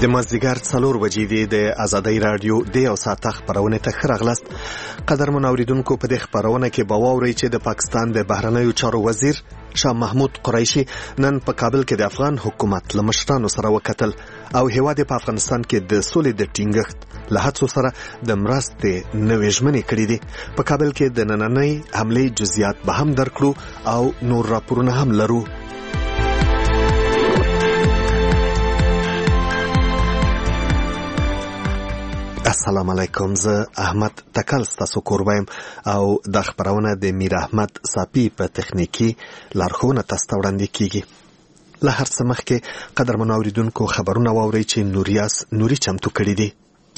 د مازدیګر 4 بجې دی د آزادۍ رادیو د یو ساعت خبرونه ته ښه راغلاست. قدرمن اوریدونکو، په دې خبرونه کې به واورئ چې د پاکستان د بهرنیو چارو وزیر شاه محمود قریشي نن په کابل کې د افغان حکومت له مشرانو سره وکتل او هیواد په افغانستان کې د سولې د ټینګښت له هڅو سره د مرستې نوې ژمنې کړې دي. په کابل کې د نننۍ حملې جزئیات به هم درکړو او نور راپورونه هم لرو. السلام علیکم، زه احمد تکل ستاسو کوربایم او د خبرونه د میر احمد صافی په تخنیکی لارښوونه تاسو ته وړاندې کیږي. له هر څه مخکې قدرمن اوریدونکو خبرونه واورئ چې نوریاس نوري چمتو کړي دي.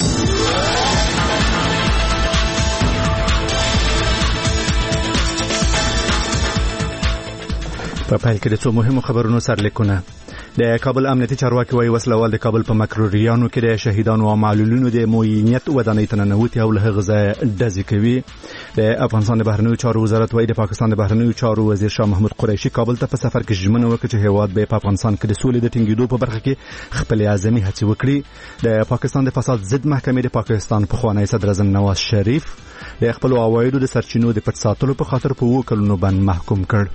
په پیل کې د څو مهمو خبرونو سرلیکونه. د کابل امنیتي چارواکي وايي وسلوال د کابل په مکروریانو کې د شهیدانو او معلولینو د موینیت ودانۍ ته ننوتي او له هغه ځایه ډزې کوي. د افغانستان د بهرنیو چارو وزارت وايي د پاکستان د بهرنیو چارو وزیر شاه محمود قریشي کابل ته په سفر کې ژمنه وکړه چې هیواد به په افغانستان کې د سولې د ټینګېدو په برخه کې خپل اعظمي هڅې وکړي. د پاکستان د فساد ضد محکمې د پاکستان پخوانی صدر اعظم نواز شریف د خپل عوایدو د سرچینو د پټ ساتلو په خاطر په 2 کلونو باندې محکوم کړ.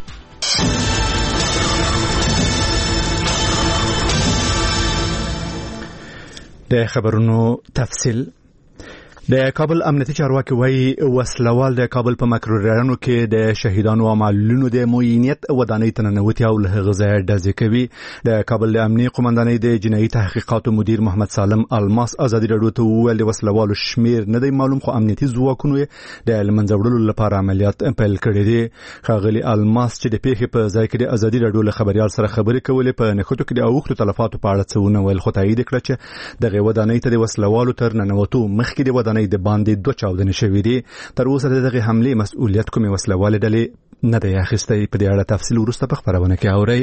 د خبرونو تفصیل. د کابل امنیتي چارواکي وايي وسلوال د کابل په مکروریانو کې د شهیدانو او معلولینو د موینیت ودانۍ ته ننوتي او له هغه ځایه ډزې کوي. د کابل د امنیتي قومندانۍ د جنایي تحقیقاتو مدیر محمد سالم الماس ازادي راډیو ته وویل د وسلوالو شمیر نه دی معلوم، خو امنیتي ځواکونو د لمنځه وړلو لپاره عملیات پیل کړي دي. ښاغلي الماس چې د پیښې په ځای کې د ازادي راډیو له خبريال سره خبرې کولې په نښتو کې د اوښتو تلفاتو په اړه څه ونه ویل، خو تایید کړ چې دغه ودانۍ ته د وسلوالو تر ننوتو مخکې د ودانۍ د باندې 2 چاودنې شوې دي. تر اوسه دغه حملې مسؤلیت کومې وسلوالې ډلې نه دی اخیستی. په دې اړه تفصیل وروسته په خبرونه کې اورئ.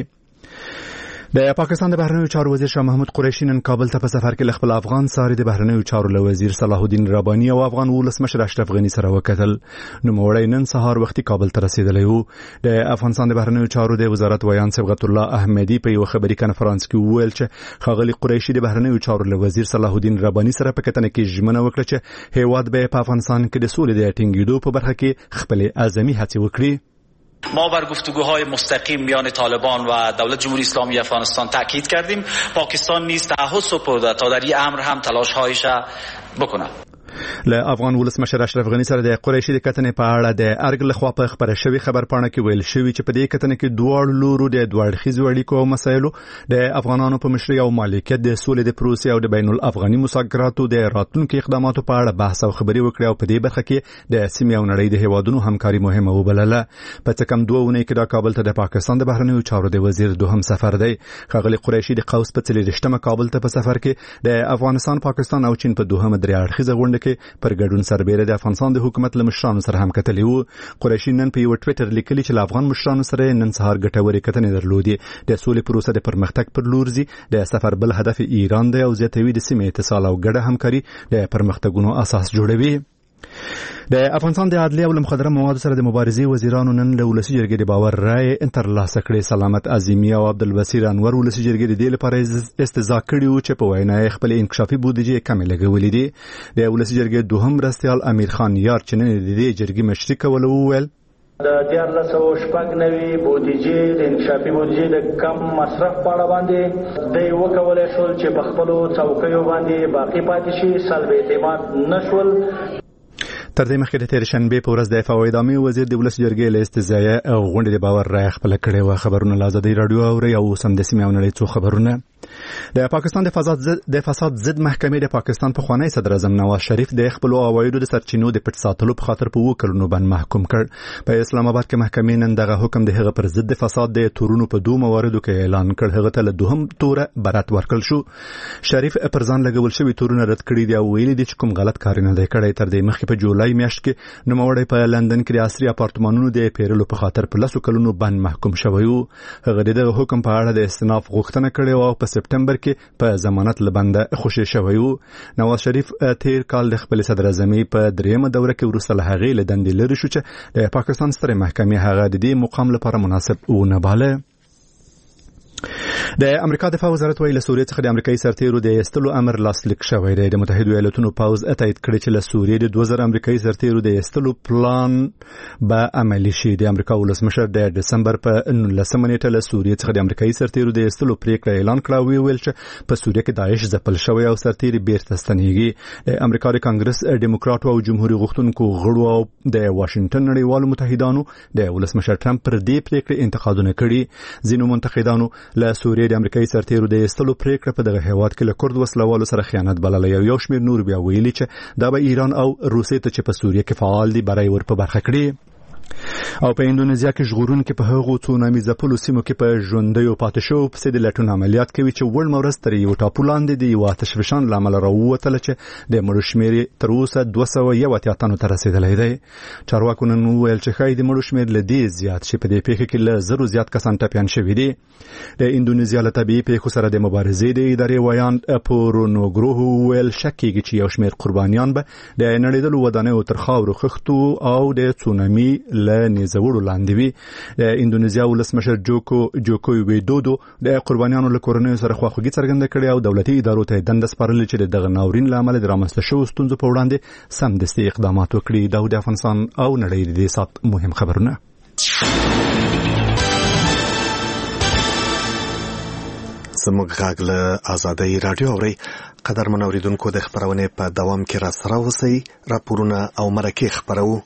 د پاکستان د بهرنیو چارو وزیر شاه محمود قریشي نن کابل ته په سفر کې خپل افغان ساري د بهرنیو چارو له وزیر صلاح الدین رباني او افغان ولسمشر اشرف غنی سره وکتل. نوموړی نن سهار وختي کابل ته رسیدلی و. د افغانستان د بهرنیو چارو د وزارت ویان صبغت الله احمدی په یو خبري کنفرانس کې وویل چې ښاغلي قریشي د بهرنیو چارو له وزیر صلاح الدین رباني سره په کتنه کې ژمنه وکړه چې هیواد به په افغانستان کې د سولې د ټینګېدو په برخه کې خپل اعظمي هڅې وکړي. ما بر گفتگوهای مستقیم میان طالبان و دولت جمهوری اسلامی افغانستان تاکید کردیم. پاکستان نیز تعهد سپرده تا در این امر هم تلاش‌هایش بکنه. له افغان ولسمشر اشرف غنی سره د قریشي د کتنې په اړه د ارګ لخوا په خبره شوی خبرپاڼه کې ویل شوی چې په دې کتنه کې دوه لورو د دوړخیزو اړیکو او مسایلو د افغانانو په مشرۍ او مالکیت د سولې د پروسې او د بین الافغاني مذاکراتو د راتلونکو اقداماتو په اړه بحث او خبري وکړي او په دې برخه کې د سیمې او نړۍ د هیوادونو همکاري مهمه وبلله. په څه کم 2 ونې کې د کابل ته د پاکستان د بهرنیو چارو د وزیر دوهم سفر دی. ښاغلي قریشي د قوس په 43مه کابل ته په سفر کې د افغانستان، پاکستان او چین په دوهمه درې اړخیزه غونډه کې پر ګډون سربېره د افغانستان د حکومت له مشرانو سره هم کتلي وو. قریشي نن په یو ټویټر لیکلي چې له افغان مشرانو سره نن سهار ګټورې کتنې درلودې. د سولې پروسه د پرمختګ پر لور ځي. د سفر بل هدف ایران دی او زیاتوي د سیمې اتصال او ګډه همکاري د پرمختګونو اساس جوړوي. د افغانستان د عدلیه او مخدره موادو سره د مبارزې وزیرانو نن له ولسي جرګې د باور رائے ترلاسه کړې. سلامت عظیمی او عبدالبصیر انور ولسي جرګې د دې لپاره استضاء کړي و چې په وینا یې خپل انکشافي بودیجه کمې لګولې دي. د ولسي جرګې دوهم مرستیال امیر خان یار چې نن د دې جرګې مشري کوله وویل د 1490 بودیجه د انکشافي بودیجه د کم مصرف په اړه باندې د وکولې شول چې په خپل څوکیو باندې باقی پاتې شي سلب اعتماد نشول. تر دې مخکې د تیر شنبه په ورځ د فواید عامه وزیر د ولس جرګې له استضاء او غونډې د باور رائے خپل کړي و. خبرونه له آزادۍ رادیو اوري او سم د سیمې او نړۍ څو خبرونه. د پاکستان د فساد ضد محکمې د پاکستان پخوانی صدر اعظم نواز شریف د خپل عوایدو د سرچینو د پټ ساتلو په خاطر په 2 کلونو باندې محکوم کړ. په اسلام آباد کې محکمې نن دغه حکم د هغه پر ضد فساد د تورونو په 2 مواردو کې اعلان کړ. هغه ته له دوهم توره برات ورکړل شو. شریف پر ځان لګول شوی تورونه رد کړي دي او ویلي دي چې کوم غلط کار نه دی کړی. تر دې مخکې په جولای میاشت کې نوموړی په لندن کې د عصري اپارتمانونو د پیرلو په خاطر په 10 کلونو باندې محکوم شوی و. هغه د حکم په اړه د استئناف غوښتنه کړې او په سپټمبر کې په ضمانت لبنده خوشی شوی و. نواز شریف تیر کال د خپل صدر اعظمي په 3مه دوره کې وروسته له هغې له دندې لرې شو چې د پاکستان سترې محکمې هغه د دې مقام لپاره مناسب ونه باله. د امریکا دفاع وزارت ویل سوریه څخه د امریکایي سرتیرو د ایستلو امر لاسلیک شوی دی. د متحده ایالاتونو پوز تایید کړی چې له سوریې د 2000 امریکایي سرتیرو د ایستلو پلان به عملی شي. د امریکا ولسمشر د دسمبر په 19 نیټه له سوریې څخه د امریکایي سرتیرو د ایستلو پریکړه اعلان کړه او ویل چې په سوریه کې داعش ځپل شوی او سرتیري بیرته ستنېږي. د امریکا د کانګرس ډیموکراتو او جمهوریت غوښتونکو غړو او د واشنگټن نړیوالو متحدانو د ولسمشر ټرمپ پر دې پریکړه انتقادونه کړي. ځینو منتقدانو له سوریې د امریکایي سرتیرو د ایستلو پریکړه په دغه هیواد کې له کورد وسلوالو سره خیانت بللی. یو شمېر نور بیا ویلي چې دا به ایران او روسیې ته چې په سوریه کې فعال دي برای ور په برخه کړي. او په اندونیزیا کې ژغورونکي په هغو څونامي ځپلو سیمو کې په ژوندیو پاتې شو پسې د لټون عملیات کوي چې وړ ورځ تر یو ټاپو لاندې د یو آتشفشان له امله راووتله چې د مړو شمېر تر اوسه 281 تنو ته رسېدلی دی. چارواکو نن وویل چې ښایي د مړو شمېر له دې زیات شي. په دې پیښه کې له 1000 زیات کسان ټپیان شوي دي. د اندونیزیا له طبیعي پیښو سره د مبارزې د ادارې ویان پورونوګروهو ویل شک کېږي چې یو شمېر قربانیان به د نړېدلو ودانیو تر خاورو خښتو او د تسونامي له نیزوړو لاندې وي. د اندونیزیا ولسمشر جوکو ویدودو د قربانیانو له کورنیو سره خواخوږي څرګنده کړې او دولتي ادارو ته دنده سپارلې چې دغه ناورین له امله د رامنځته شوو ستونزو په وړاندې سمدستي اقدامات وکړي. دا د افغانستان او نړۍ د دې سات مهم خبرونه. زموږ غږ له آزادۍ رادیو اوري. قدرمن اوریدونکو د خبرونې په دوام کې را سره اوسئ. راپورونه او مرکې خبرو.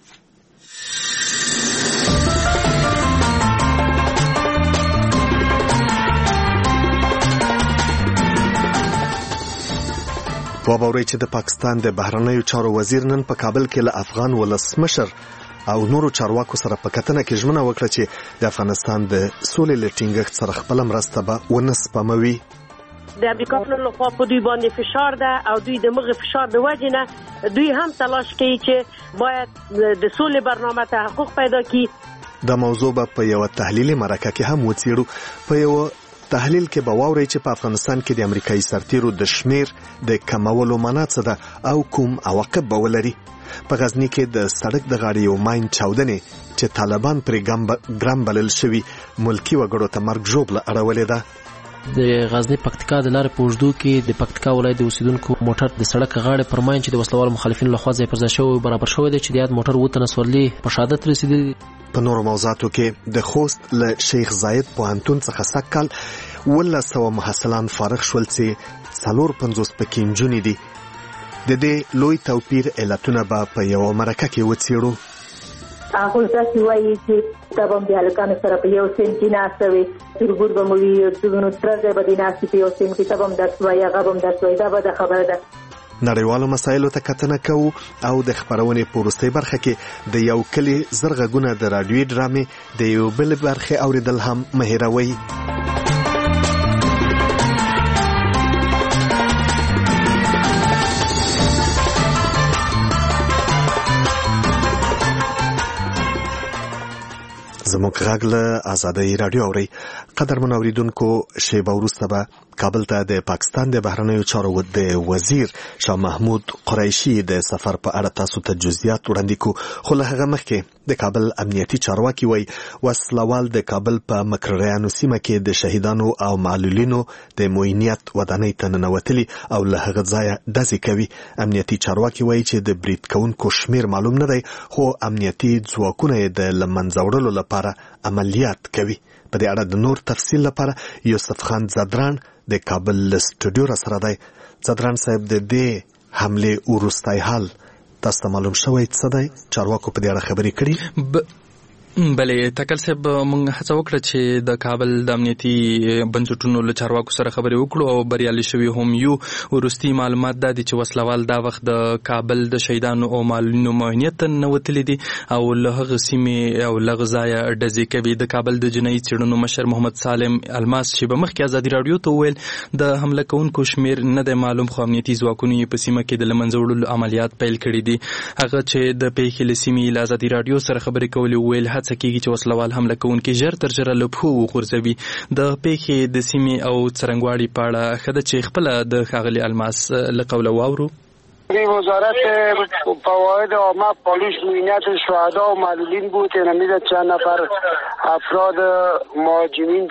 وبوري چې د پاکستان د بهرنیو چارو وزیر نن په کابل کې له افغان ولسمشر او نورو چارواکو سره په کتنه کې ژمنه وکړه چې د افغانستان د سولې لټینګښت سره خپل مرسته به ونه سپموي. د امریکا په لخوا په دوی باندې فشار ده او دوی د مغه فشار د وجې نه دوی هم تلاش کوي چې باید د سولې برنامه ته حقوق پیدا کړي. د موضوع په یو تحلیلي مرکه کې هم وڅېړو. په یو تحلیل کې به واورئ چې په افغانستان کې د امریکایي سرتیرو د شمیر د کمولو معنا څه ده او کوم عواقب به ولري. په غزنی کې د سړک د غاړې یو ماین چاودنې چې طالبان پرې ګرام بلل شوي ملکی وګړو ته مرګ ژوبله اړولې ده. د غزنی پکتیکا د لارې په اوږدو کې د پکتیکا ولایت د اوسیدونکو موټر د سړک غاړې پر ماین چې د وسلوالو مخالفینو لخوا ځای پر ځای شوی برابر شوی دی چې د یاد موټر 7 تنه سورلي په شهادت رسیدلي. په نورو موضوعاتو کې د خوست له شیخ زاید پوهنتون څخه سږ کال 1100 محصلان فارغ شول چې 450 پکې نجونې دي. د دې لوی توپیر علتونه به په یو مرکه کې وڅېړو. هغه ځکه وایي چې تابم د هلکانو سره په یو سیم کې ناستوي ترګور به موي دغه ترځه به د ناستي په یو سیم کې تابم درس وایي هغه هم درس وایي. دا به د خبره ده. نړیوالو مسایلو ته کتنه کوو او د خبرونې په وروستۍ برخه کې د یو کلی زرغونه د رادیوي ډرامې د یو بل برخه اوریدل هم مهیروي. زموږ غږ له آزادۍ رادیو اوري. قدرمن اوریدونکو شیبه وروسته به کابل ته د پاکستان د بهرنیو چارو د وزیر شاه محمود قریشي د سفر په اړه تاسو ته جزئیات وړاندې کوو. خو له هغه مخکې د کابل امنیتي چارواکي وایي وسلوال د کابل په مکرریانو سیمه کې د شهیدانو او معلولینو د معاینت ودانۍ ته ننوتلي او له هغه ځایه ډزې کوي. امنیتي چارواکي وایي چې د برید کوونکو شمیر معلوم نه دی خو امنیتي ځواکونه یې د له منځه وړلو لپاره عملیات کوي. په دې اړه د نور تفصیل لپاره یوسف خان زدران د کابل سټوډیو را سره دی. زدران صاحب د دې حمله وروستی حال تاسو ته معلوم شوی څه دی؟ چارواکو په دې اړه خبرې کړي؟ بلې تکل صاحب موږ هڅه وکړه چې د کابل د امنیتي بنسټونو له چارواکو سره خبرې وکړو او بریالي شوي هم یو. وروستي معلومات دا دي چې وسلوال دا وخت د کابل د شهیدانو او معلولینو معاینت ته ننوتلي دي او له هغه سیمې او له هغه ځایه ډزې کوي. د کابل د جنایي څېړنو مشر محمد سالم الماس چې به مخکې ازادي راډیو ته وویل د حمله کوونکو شمیر نه دی معلوم خو امنیتي ځواکونو یې په سیمه کې د له منځه وړلو عملیات پیل کړي دي. هغه چې د پیښې له سیمې له ازادي راډیو سره خبرې کولې وویل هڅه کېږي چې وسلوال حمله کوونکي ژر تر ژره له پښو وغورځوي. د پیښې د سیمې او څرنګواړي په اړه ښه ده چې خپله د ښاغلي الماس له قوله واورو. وزارت فواید عامه پلیس معاینت شهدا و معلولین بود. نمیده چند نفر افراد مهاجمین داخل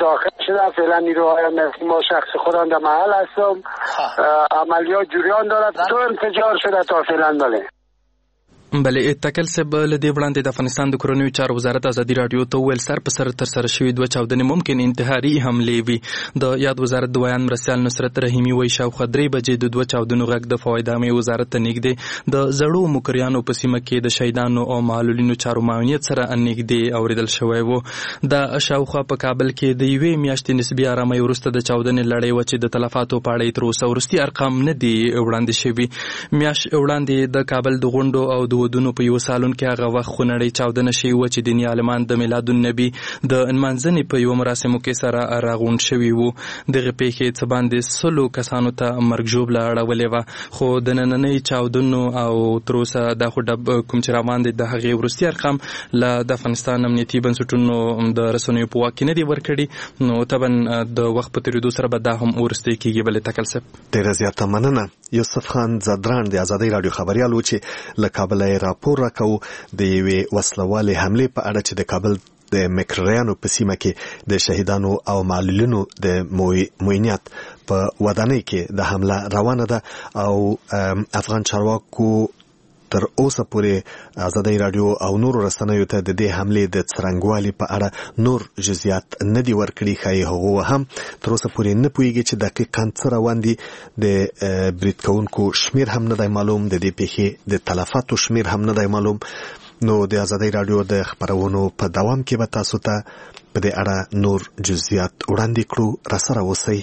شده. فعلا نیروهای امنیتی ما شخص خودم در محل هستم. عملیات جریان دارد. تو انفجار شده تا فعلا. بله تکل سب لدی وړاندې د افغانستان د کورنیو چارو وزارت ازادي رادیو ته ویل سر په سر تر سره شوی دوه چاودنې ممکن انتحاري حملې وي. د یاد وزارت د بیان مرستیال نصرت رحیمي وایي شاوخوا 3 بجې د دوه چاودنو غږ د فواید عامې وزارت ته نږدې د زړو مکریانو په سیمه کې د شهیدانو او معلولینو چارو معاونیت سره نږدې اوریدل شوی و. د شاوخوا په کابل کې د یوې میاشتې نسبي آرامۍ وروسته د چاودنې لړۍ و چې د تلفاتو په اړه تر اوسه وروستي ارقام نه دي وړاندې شوي. میاشت وړاندې د کابل د غونډو او د ودونو په یو سالون کې هغه وخت خونړۍ چاودنه شوې وه چې دیني عالمان د میلاد النبي د نمانځنې په یو مراسمو کې سره راغونډ شوي وو. دغه پیښې څه باندې 100 کسانو ته مرګ ژوبله اړولې وه. خو د نننۍ چاودنو او تر اوسه دا خو کوم چې روان دي د هغې وروستي ارقام له د افغانستان امنیتي بنسټونو د رسنیو په واک کې نه دي ورکړي. نو طبعا د وخت په تېرېدو سره به دا هم وروستی کېږي. بلې تکل صاحب ډېره زیاته مننه. یوسف خان زدران د ازادۍ راډیو خبریال و چې له کابله یې راپور راکوو د یوې وسلوالې حملې په اړه چې د کابل د مکریانو په سیمه کې د شهیدانو او معلولینو د معاونیت په ودانۍ کې د حمله روانه ده او افغان چارواکو تر اوسه پورې ازادۍ راډیو او نورو رسنیو ته د دې حملې د څرنګوالي په اړه نور جزئیات نه دي ورکړي. ښایي هغه هم تر اوسه پورې نه پوهیږي چې دقیقاً څه روان دي. د برید کوونکو شمیر هم نه دی معلوم، د دې پیښې د تلفاتو شمیر هم نه دی معلوم. نو د ازادۍ راډیو د خبرونو په دوام کې به تاسو ته په دې اړه نور جزئیات وړاندې کړو. راسره اوسئ.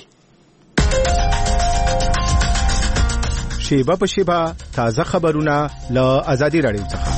شیبه په شیبه تازه خبرونه له ازادي راډیو څخه.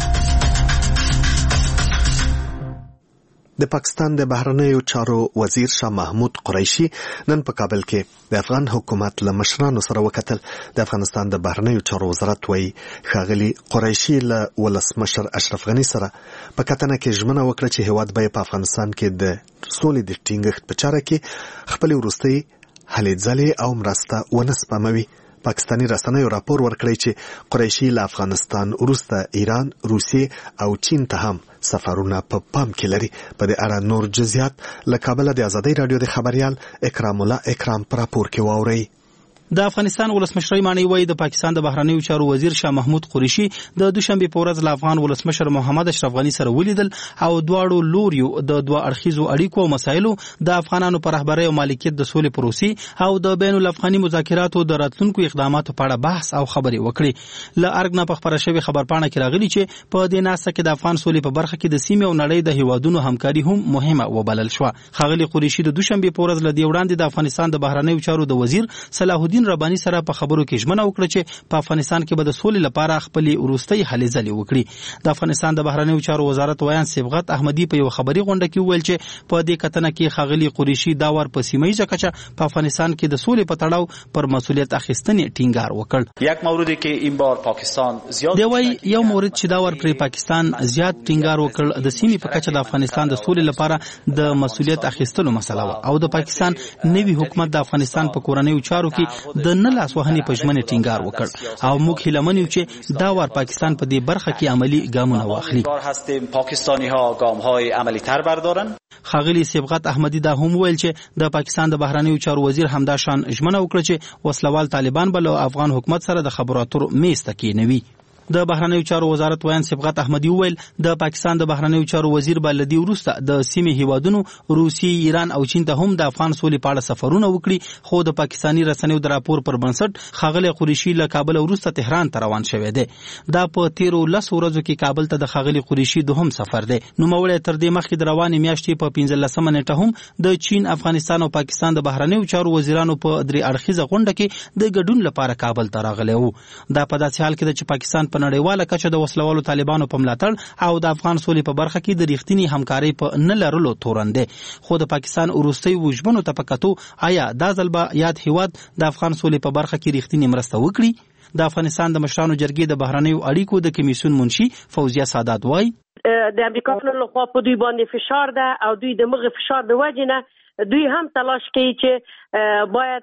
د پاکستان د بهرنیو چارو وزیر شاه محمود قریشي نن په کابل کې د افغان حکومت له مشرانو سره وکتل. د افغانستان د بهرنیو چارو وزارت وایي ښاغلي قریشي له ولسمشر اشرف غني سره په کتنه کې ژمنه وکړه چې هیواد به په افغانستان کې د سولې د ټینګښت په چاره کې خپل وروستۍ هلې ځلې او مرسته ونه سپموي. پاکستاني رسنیو راپور ورکړی چې قریشي له افغانستان وروسته ایران، روسیې او چین ته هم سفرونه په پام کې لري. په دې اړه نور جزئیات له کابل د ازادۍ راډیو د خبریال اکرام الله اکرام پر راپور کې واوري. د افغانستان ولسمشر مانی وای د پاکستان د بهرنیو چارو وزیر شاه محمود قریشي د دوشنبه په ورځ له افغان ولسمشر محمد اشرف غني سره ولیدل او دواړو لوریو د دوه اړخیزو اړیکو او مسایلو د افغانانو پر رهبرۍ او مالکیت د سولې پروسې او د بین الافغاني مذاکراتو د راتلونکو اقداماتو په اړه بحث او خبرې وکړي. له ارګ نه په خبره شوی خبرپاڼه کې راغلي چې په دې ناسته کې د افغان سولې په برخه کې د سیمې او نړۍ د هیوادونو همکاري هم مهمه وبلل شو. ښاغلي قریشي د دوشنبه په ورځ له دې وړاندې د افغانستان د بهرنیو چارو د وزیر صلاح الدین رباني سره په خبرو کې ژمنه وکړه چې په افغانستان کې به د سولې لپاره خپل وروستۍ هلې ځلې وکړي. د افغانستان د بهرنیو چارو وزارت ویان صبغت احمدي په یو خبري غونډه کې وویل چې په دې کتنه کې ښاغلي قریشي دا ور په سیمه کچه په افغانستان کې د سولې په تړاو پر مسؤلیت اخیستنې ټینګار وکړ. یک موردی که این بار پاکستان زیاد دی وای یو مورد چې دا ور پر پاکستان زیات ټینګار وکړ د سیمې په کچه د افغانستان د سولې لپاره د مسؤلیت اخیستلو مسله او د پاکستان نوي حکومت د افغانستان په کورنیو چارو کې د نه لاس وهنې په ژمنې ټینګار وکړ او موږ هیله من یو چې دا ور پاکستان په دې برخه کې عملی ګامونه واخلي. پاکستانی ها گام های عملی تر بردارن. ښاغلي صبغت احمدي دا هم ویل چې د پاکستان د بهرنیو چارو وزیر همدا شان ژمنه وکړه چې وسلوال طالبان به له افغان حکومت سره د خبرو اترو میز ته کېنوي. د بهرنیو چارو وزارت ویان صبغت احمدي ویل د پاکستان د بهرنیو چارو وزیر به لدی ورسته د سیمې هیوادونو روسي، ایران او چین ته هم د افغان سولې په اړه سفرونه وکړي. خو د پاکستاني رسنیو د راپور پر بنسټ ښاغلي قریشي له کابل ورسته تهران ته روان شوی دی. دا په 13 ورځو کې کابل ته د ښاغلي قریشي دوهم سفر دی. نوموړی تر دې مخکې د روانې میاشتې په 15 نیټه هم د چین، افغانستان او پاکستان د بهرنیو چارو وزیرانو په درې اړخیزه غونډه کې د ګډون لپاره کابل ته راغلی وو. دا په داسې حال کې چې پاکستان په نړیواله کچه د وسلوالو طالبانو په ملاتړ او د افغان سولې په برخه کې د ریښتینی همکارۍ په نه لرلو تورن دی. خو د پاکستان وروستۍ وژمنو ته پکاتو آیا دا ځل به یاد هیواد د افغان سولې په برخه کې ریښتینی مرسته وکړي؟ د افغانستان د مشرانو جرګې د بهرنیو اړیکو د کمیسیون منشي فوزیه سادات وایي د امریکا له خوا په دوی باندې فشار ده او دوی د مغه فشار د وجې نه دوی هم تلاش کوي چې باید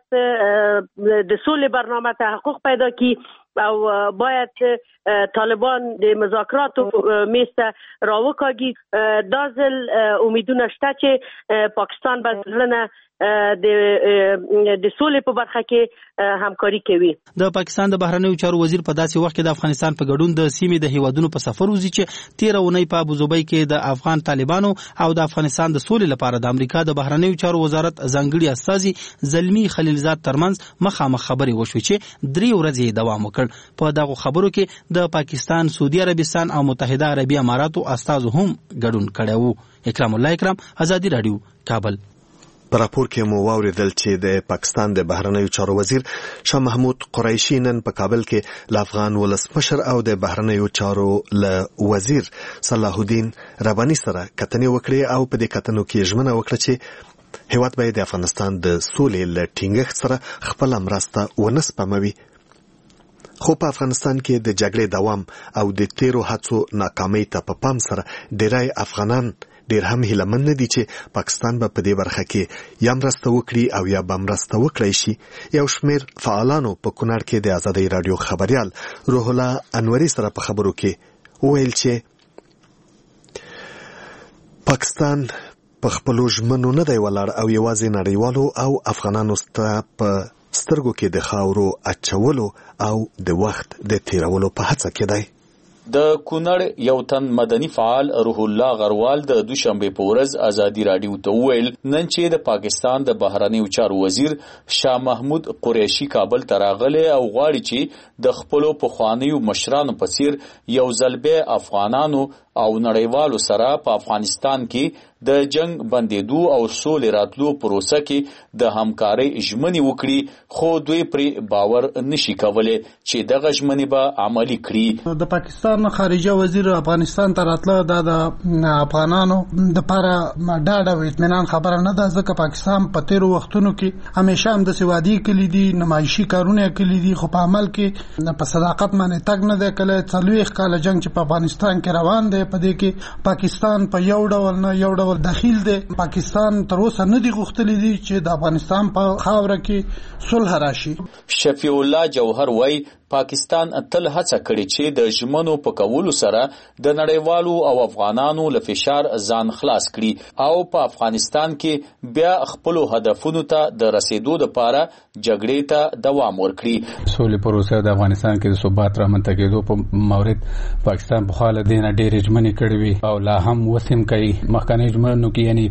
د سولې برنامه تحقق پیدا کړي او باید طالبان د مذاکراتو میز ته راوکاږي. دا ځل امیدونه شته چې پاکستان به ځلنه د سولې په برخه کې همکاري کوي. د پاکستان د بهرنیو چارو وزیر په داسې وخت کې د افغانستان په ګډون د سیمې د هیوادونو په سفر وزي چې 13 اونۍ په ابوظبي کې د افغان طالبانو او د افغانستان د سولې لپاره د امریکا د بهرنیو چارو وزارت ځانګړي استازي زلمی خلیلزاد ترمنځ مخامخ خبرې وشوې چې 3 ورځې دوام وکړ. په دغه خبرو کې د پاکستان، سعودي عربستان او متحده عربي اماراتو استازو هم ګډون کړی وو. اکرام الله اکرام، آزادي رادیو، کابل. په راپور کې مو واوریدل چې د پاکستان د بهرنیو چارو وزیر شاه محمود قریشي نن په کابل کې ل افغان ولسمشر او د بهرنیو چارو ل وزیر صلاح الدین رباني سره کتنې وکړې او په دې کتنو کې ژمنه وکړه چې هیواد باید د افغانستان د سولې له ټینګښت سره خپل مرسته ونه سپموي. خو په افغانستان کې د جګړې دوام او د تیرو هڅو ناکامۍ ته په پام سره ډیری افغانان ډیر هم هیلمن نه دي چې پاکستان به په دې برخه کې یا مرسته وکړي او یا به مرسته وکړي شي. یو شمیر فعالانو په کونړ کې د آزادۍ رادیو خبريال روح الله انوري سره په خبرو کې وویل چې پاکستان په خپلو ژمنو نه دی ولاړ او یوازې نړیوالو او افغانانو ته په سترګو کې د خاورو اچولو او د وخت د تیرولو په هڅه کې دی. د کونړ یو تن مدني فعال روح الله غروال د دوشنبه په ورځ آزادي رادیو ته وویل نن چې د پاکستان د بهرنیو چارو وزیر شاه محمود قریشي کابل ته راغلی او غواړي چې د خپلو پخوانیو مشرانو په څیر یو ځل بیا افغانانو او نړیوالو سره په افغانستان کې د جنگ بندیدو او سولې راتلو پروسه کې د همکارۍ ژمنې وکړي، خو دوی پرې باور نشي کولی چې دغه ژمنې به عملي کړي. د پاکستان خارجه وزیر افغانستان ته راتله د افغانانو لپاره ډاډ او اطمینان خبره نه ده، ځکه پاکستان په تیرو وختونو کې همیشه هم د سوادي کلی دي، نمایشي کارونه کلی دي، خو په عمل کې په صداقت باندې تګ نه دی کله. 40 کال جنگ چې په افغانستان کې روان دی په دې کې پاکستان په یو ډول نه یو ډول داخل دی. پاکستان تر اوسه نه دی غوښتلی دي چې د افغانستان په خاوره کې صلح راشي. شفیع الله جوهر وای پاکستان تل هڅه کړې چې د ژمنو په کولو سره د نړیوالو او افغانانو له فشار ځان خلاص کړي او په افغانستان کې بیا خپل هدفونو ته د رسیدو لپاره جګړې ته دوام ورکړي. سولې پروسه د افغانستان کې د ثبات رامنځته کېدو په مورد پاکستان په حال دینه ډېرې ژمنې کړې وي او لا هم وسیم کوي. مخکنی ژمنو کې یعنی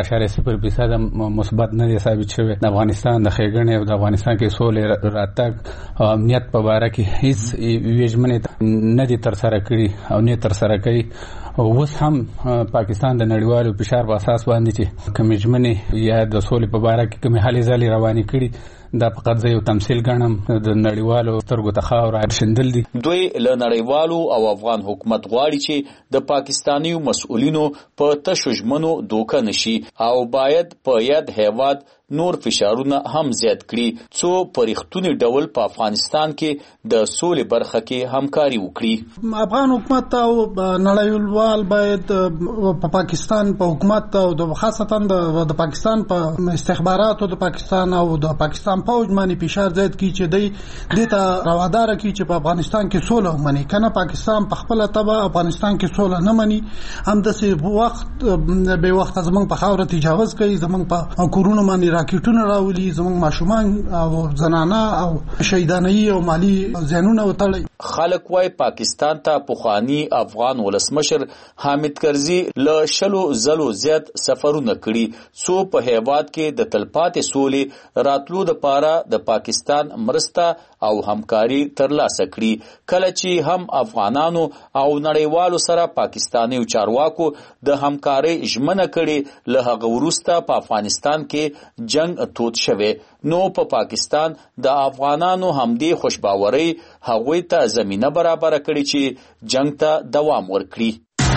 0.0% مثبت نه دی ثابت شوی. د افغانستان د ښېګڼې او د افغانستان کې سولې راتګ او امنیت په باره کې هیڅ ژمنې نه دي ترسره کړي او نه ترسره کوي. اوس هم پاکستان د نړیوالو فشار په اساس باندې چې کومې ژمنې یا د سولې په باره کې کومې هلې ځلې روانې کړي دا فقط زه یو تمثيل ګڼم د نړیوالو سترګو ته خاوره شندل دي. دوی له نړیوالو او افغان حکومت غواړي چې د پاکستاني مسؤلینو په تشو ژمنو دوکه نشي او باید په یاد هیواد نور فشارونه هم زیات کړي څو په رښتوني ډول په افغانستان کې د سولې برخه کې همکاري وکړي. افغان حکومت او نړیوال باید په پاکستان په حکومت او خاصتا د پاکستان په استخباراتو د پاکستان او د پاکستان فوج باندې فشار زیات کړي چې دوی دته روادار کړي چې په افغانستان کې سوله ومني. کنه پاکستان په خپل تبع افغانستان کې سوله نه مني، هم د څه وخت به وخت زمونږ په خاوره تجاوز کوي، زمونږ په کورونو باندې راکټونه راولي، زمونږ ماشومان او زنانه او شهیدانۍ او مالی زیانونه وتړي. خلک وای پاکستان ته پخوانی افغان ولسمشر حامد کرزي له 10 ځلو زیات سفرونه کړي څو په هیواد کې د تلپاتې سولې راتلو لپاره د پاکستان مرسته او همکاري ترلاسه کړي. کله چې هم افغانانو او نړیوالو سره پاکستاني چارواکو د همکاري ژمنه کړي له هغه وروسته په افغانستان کې جنگ تود شوه نو په پاکستان د افغانانو همدې خوشباوري هغوی ته زمينه برابر کړي چې جنگ ته دوام ورکړي.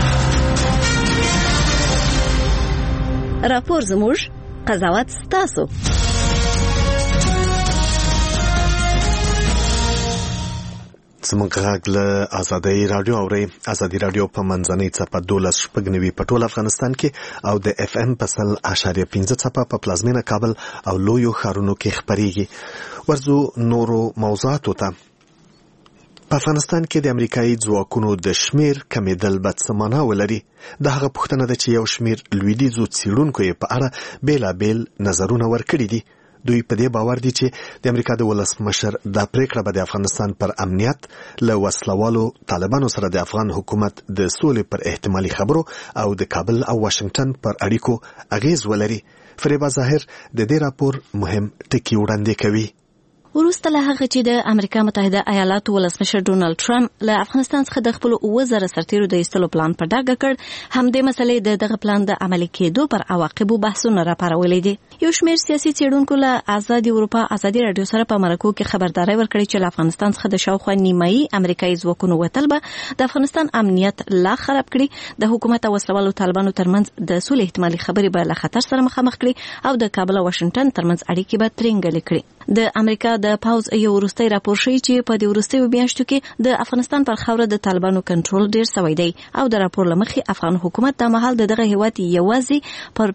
راپور زموږ قضاوت ستاسو. زموږ غږ له آزادۍ رادیو اوري. آزادۍ رادیو په منځنۍ څپه 12.9 په ټول افغانستان کې او د اف ام په 0.5 څپه په پلازمینه کابل او لویو ښارونو کې خبريږي. ورزو نورو موضوعاتو ته. په افغانستان کې د امریکایي ځواکونو د شمیر کمیدل بد څه معنا ولري. د هغه پوښتنه ده چې یو شمیر لویدیځو څېړونکو یې په اړه بیلابیل نظرونه ورکړي دي. دوی په دې باور دي چې د امریکا د ولسمشر دا پریکړه به د افغانستان پر امنیت له وسلوالو طالبانو سره د افغان حکومت د سولې پر احتمالي خبرو او د کابل او واشنگټن پر اړیکو اغیز ولري. فریبا ظاهر د دې راپور مهم ټکي وړاندې کوي. وروسته له هغه چې د امریکا متحده ایالاتو ولسمشر ډونالد ټرمپ له افغانستان څخه د خپل 2000 سرتیرو د ایستلو پلان په ډاګه کړ، همدې مسلې د دغه پلان د عملي کېدو پر عواقبو بحثونه راپارولې دي. یو شمېر سیاسي څېړونکو له آزادي اروپا ازادي رادیو سره په مرکو کې خبرداري ورکړې چې له افغانستان څخه د شاوخوا نیمایي امریکایي ځواکونو وتل به د افغانستان امنیت لا خراب کړي، د حکومت او وسلوالو طالبانو ترمنځ د سولې احتمالي خبرې به له خطر سره مخامخ کړي او د کابل او واشنگټن ترمنځ اړیکې به ترنګلې کړي. د امریکا د پاوز یو وروستي راپور ښیي چې په دې وروستیو میاشتو کې د افغانستان پر خاوره د طالبانو کنټرول ډیر شوی دی او د راپور لمخې افغان حکومت د مهال دغه هیواد یوازې پر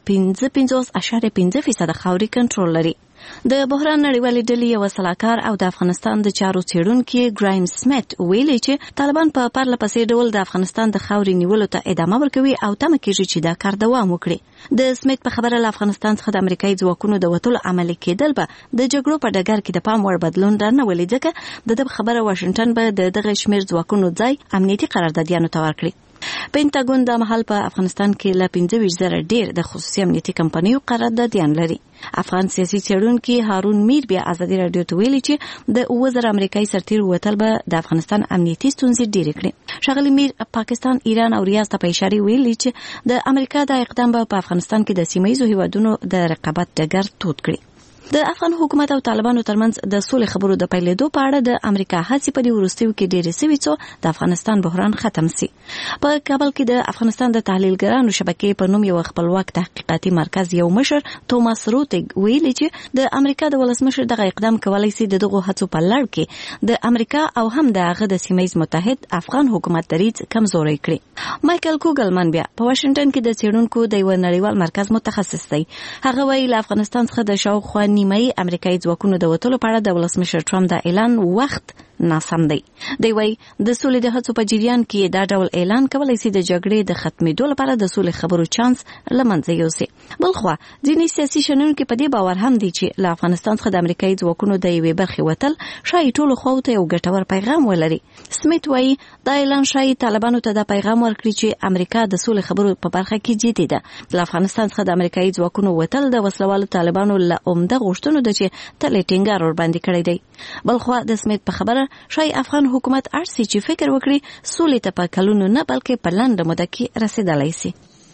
55.5% خاوري کنټرول لري. د بحران نړیوالې ډلې یو سلاکار او د افغانستان د چارو څېړونکي ګرایم سمیت ویلي چې طالبان په پرله پسې ډول د افغانستان د خاوري نیولو ته ادامه ورکوي او تمه کېږي چې دا کار دوام وکړي. د سمیت په خبره له افغانستان څخه د امریکایي ځواکونو د وتلو عملي کېدل به د جګړو په ډګر کې د پام وړ بدلون رانهولي، ځکه د خبره واشنگټن به دغه شمېر ځواکونو ځای امنیتي قراردادیانو ته ورکړي. پینټاګون د مهال په افغانستان کې له 25,000 ډیر د خصوصي امنیتي کمپنیو قراردادیان لري. افغان سیاسي څېړونکي هارون میر بیا ازادي رادیو ته ویلي چې د 2000 امریکایي سرتیرو وتل به د افغانستان امنیتي ستونزې ډېرې کړي. ښاغلي میر پاکستان، ایران او ریاض ته په اشاره ویلي چې د امریکا د اقدام په افغانستان کې د سیمه‌ییزو هیوادونو د رقابت ډګر تود کړي. د افغان حکومت او طالبانو ترمنځ د سولې خبرو د پیلېدو په اړه د امریکا هڅې په دې وروستیو کې ډېرې سوي څو د افغانستان بحران ختم سي. په کابل کې د افغانستان د تحلیلګرانو شبکې په نوم یو خپلواک تحقیقاتي مرکز یو مشر توماس روتګ ویلي چې د امریکا د ولسمشر دغه اقدام کولای شي دغه هڅو په لړ کې د امریکا او هم د هغه د سیمه‌ییز متحد افغان حکومت دریځ کمزوري کړي. مایکل کوګلمن بیا په واشنگټن کې د څېړونکو د یو نړیوال مرکز متخصص دی. هغه وایي له افغانستان څخه د شاوخوا نیمایي امریکایي ځواکونو د وتلو په اړه د ولسمشر ټرمپ د اعلان وخت ناسم دی. دی وایي د سولې د هڅو په جریان کې دا ډول اعلان کولای شي د جګړې د ختمېدو لپاره د سولې خبرو چانس له منځه یوسي. بلخوا ځینې سیاسي شنونکي په دې باور هم دي چې له افغانستان څخه د امریکایي ځواکونو د یوې برخې وتل شاید ټولو خواو ته یو ګټور پیغام ولري. سمیت وایي دا اعلان شاید طالبانو ته دا پیغام ورکړي چې امریکا د سولې خبرو په برخه کې جدي ده. له افغانستان څخه د امریکایي ځواکونو وتل د وسلوالو طالبانو له عمده غوښتنو ده چې تل ټینګار ور باندې کړی دی. بلخوا د سمیت په خبره شاید افغان حکومت ارسي چې فکر وکړي سولې ته په کلونو نه بلکې په لنډه موده کې رسیدلی سي.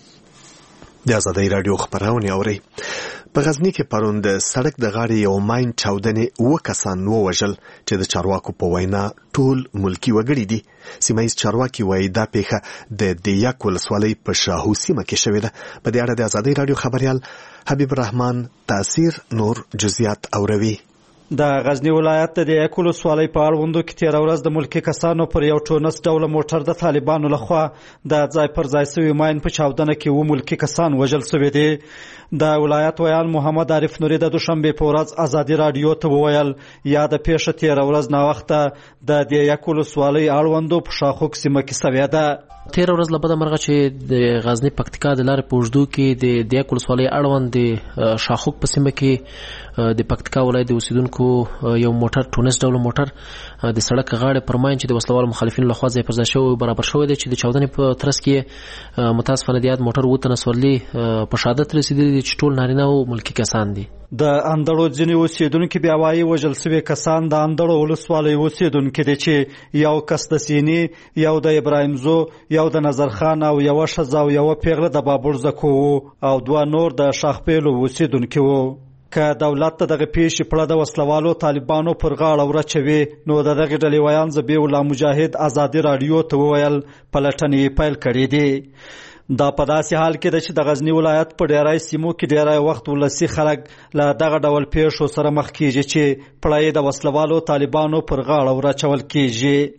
د ازادۍ راډیو خبرونه اوري. په غزنی کې پرون د سړک د غاړې یو ماین چاودنې 2 کسان ووژل چې د چارواکو په وینا ټول ملکی وګړي دي. سیمایي چارواکي وایي دا پیښه د دیاک ولسوالۍ په شاهو سیمه کې شوې ده. په دې اړه د ازادۍ راډیو خبريال حبیب الرحمن تاثیر نور جزئیات اوروي. د غزنی ولایت د دیاک ولسوالۍ په اړوندو کې تیر ورځ د ملکی کسانو پر یو ټونس ډول موټر د طالبانو لخوا د ځای پر ځای سوي ماین په چاودنه کې و ملکی کسان وژل شوي دي. د ولایت ویان محمد عارف نوري د دوشنبه په ورځ ازادي رادیو ته وویل یا د پیښه تیر ورځ نه وخته د دیاک ولسوالۍ اړوندو په شاخوک سیمه کې سوي ده. تیر ورځ له بده مرغه چې د غزنی پکتیکا د لارې په اوږدو کې د دیاک ولسوالۍ اړوند د شاخوک په سیمه کې د پکتیکا ولایت د اوسیدونکو یو موټر ټونس ډول موټر د سړک غاړې پر ماین چې د وسلوال مخالفینو لخوا ځای پر ځای شوی برابر شوی دی چې د چاودنې په ترڅ کې متاسفانه د یاد موټر وتنه سورلي په شهادت رسیدلي دي چې ټول نارینه او ملکی کسان دي. د اندړو ځینې اوسیدونکو بیا وایي وژل شوي کسان د اندړو ولسوالۍ اوسیدونکو دي چې یو کس د سینې، یو د ابراهیم زو، یو د نظر خان او یو ښځه او یو پیغله د بابور زکو او 2 نور د شاخپیلو اوسیدونکو وو. که دولت ته دغه پیښې په اړه د وسلوالو طالبانو پر غاړه ورچوي نو د دغه ډلې ویان ذبیح الله مجاهد ازادي رادیو ته وویل پلټنې پیل کړې دي. دا په داسې حال کې ده چې د غزنی ولایت په ډیری سیمو کې ډیری وخت ولسي خلک له دغه ډول پیښو سره مخ کیږي چې پړای د وسلوالو طالبانو پر غاړه ورچول کیږي.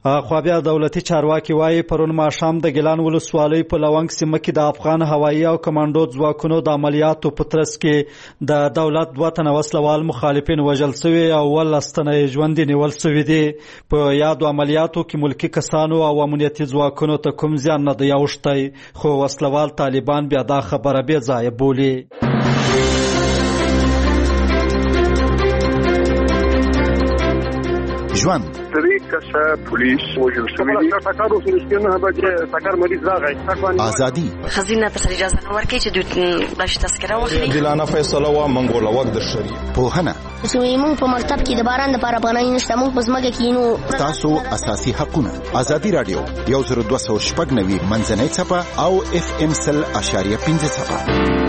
خو بیا دولتي چارواکي وایي پرون ماښام د ګیلان ولسوالۍ په لونګ سیمه کې د افغان هوایي او کمانډو ځواکونو د عملیاتو په ترڅ کې د دولت 2 تنه وسلوال مخالفین وژل شوي او 18 تنه ژوندي نیول شوي دي. په یادو عملیاتو کې ملکي کسانو او امنیتي ځواکونو ته کوم زیان نه دی اوښتی، خو وسلوال طالبان بیا دا خبره بې ځایه بولي. ژوند درې کسه پولیس وژل شوي دي. ټکر وسو نه بچي ټکر مریض راغی. ازادي خزینه ته اجازه نه ورکړي چې دوی بلش تذکره واخلي. دلانه فیصله وا منګول وخت د شری پوهنه زموږ په مکتب کې د باران لپاره پناه نشته، موږ په ځمکه کې نو تاسو اساسي حقونه. ازادي رادیو 102.9 منځنۍ صفه او FM 100.5 صفه.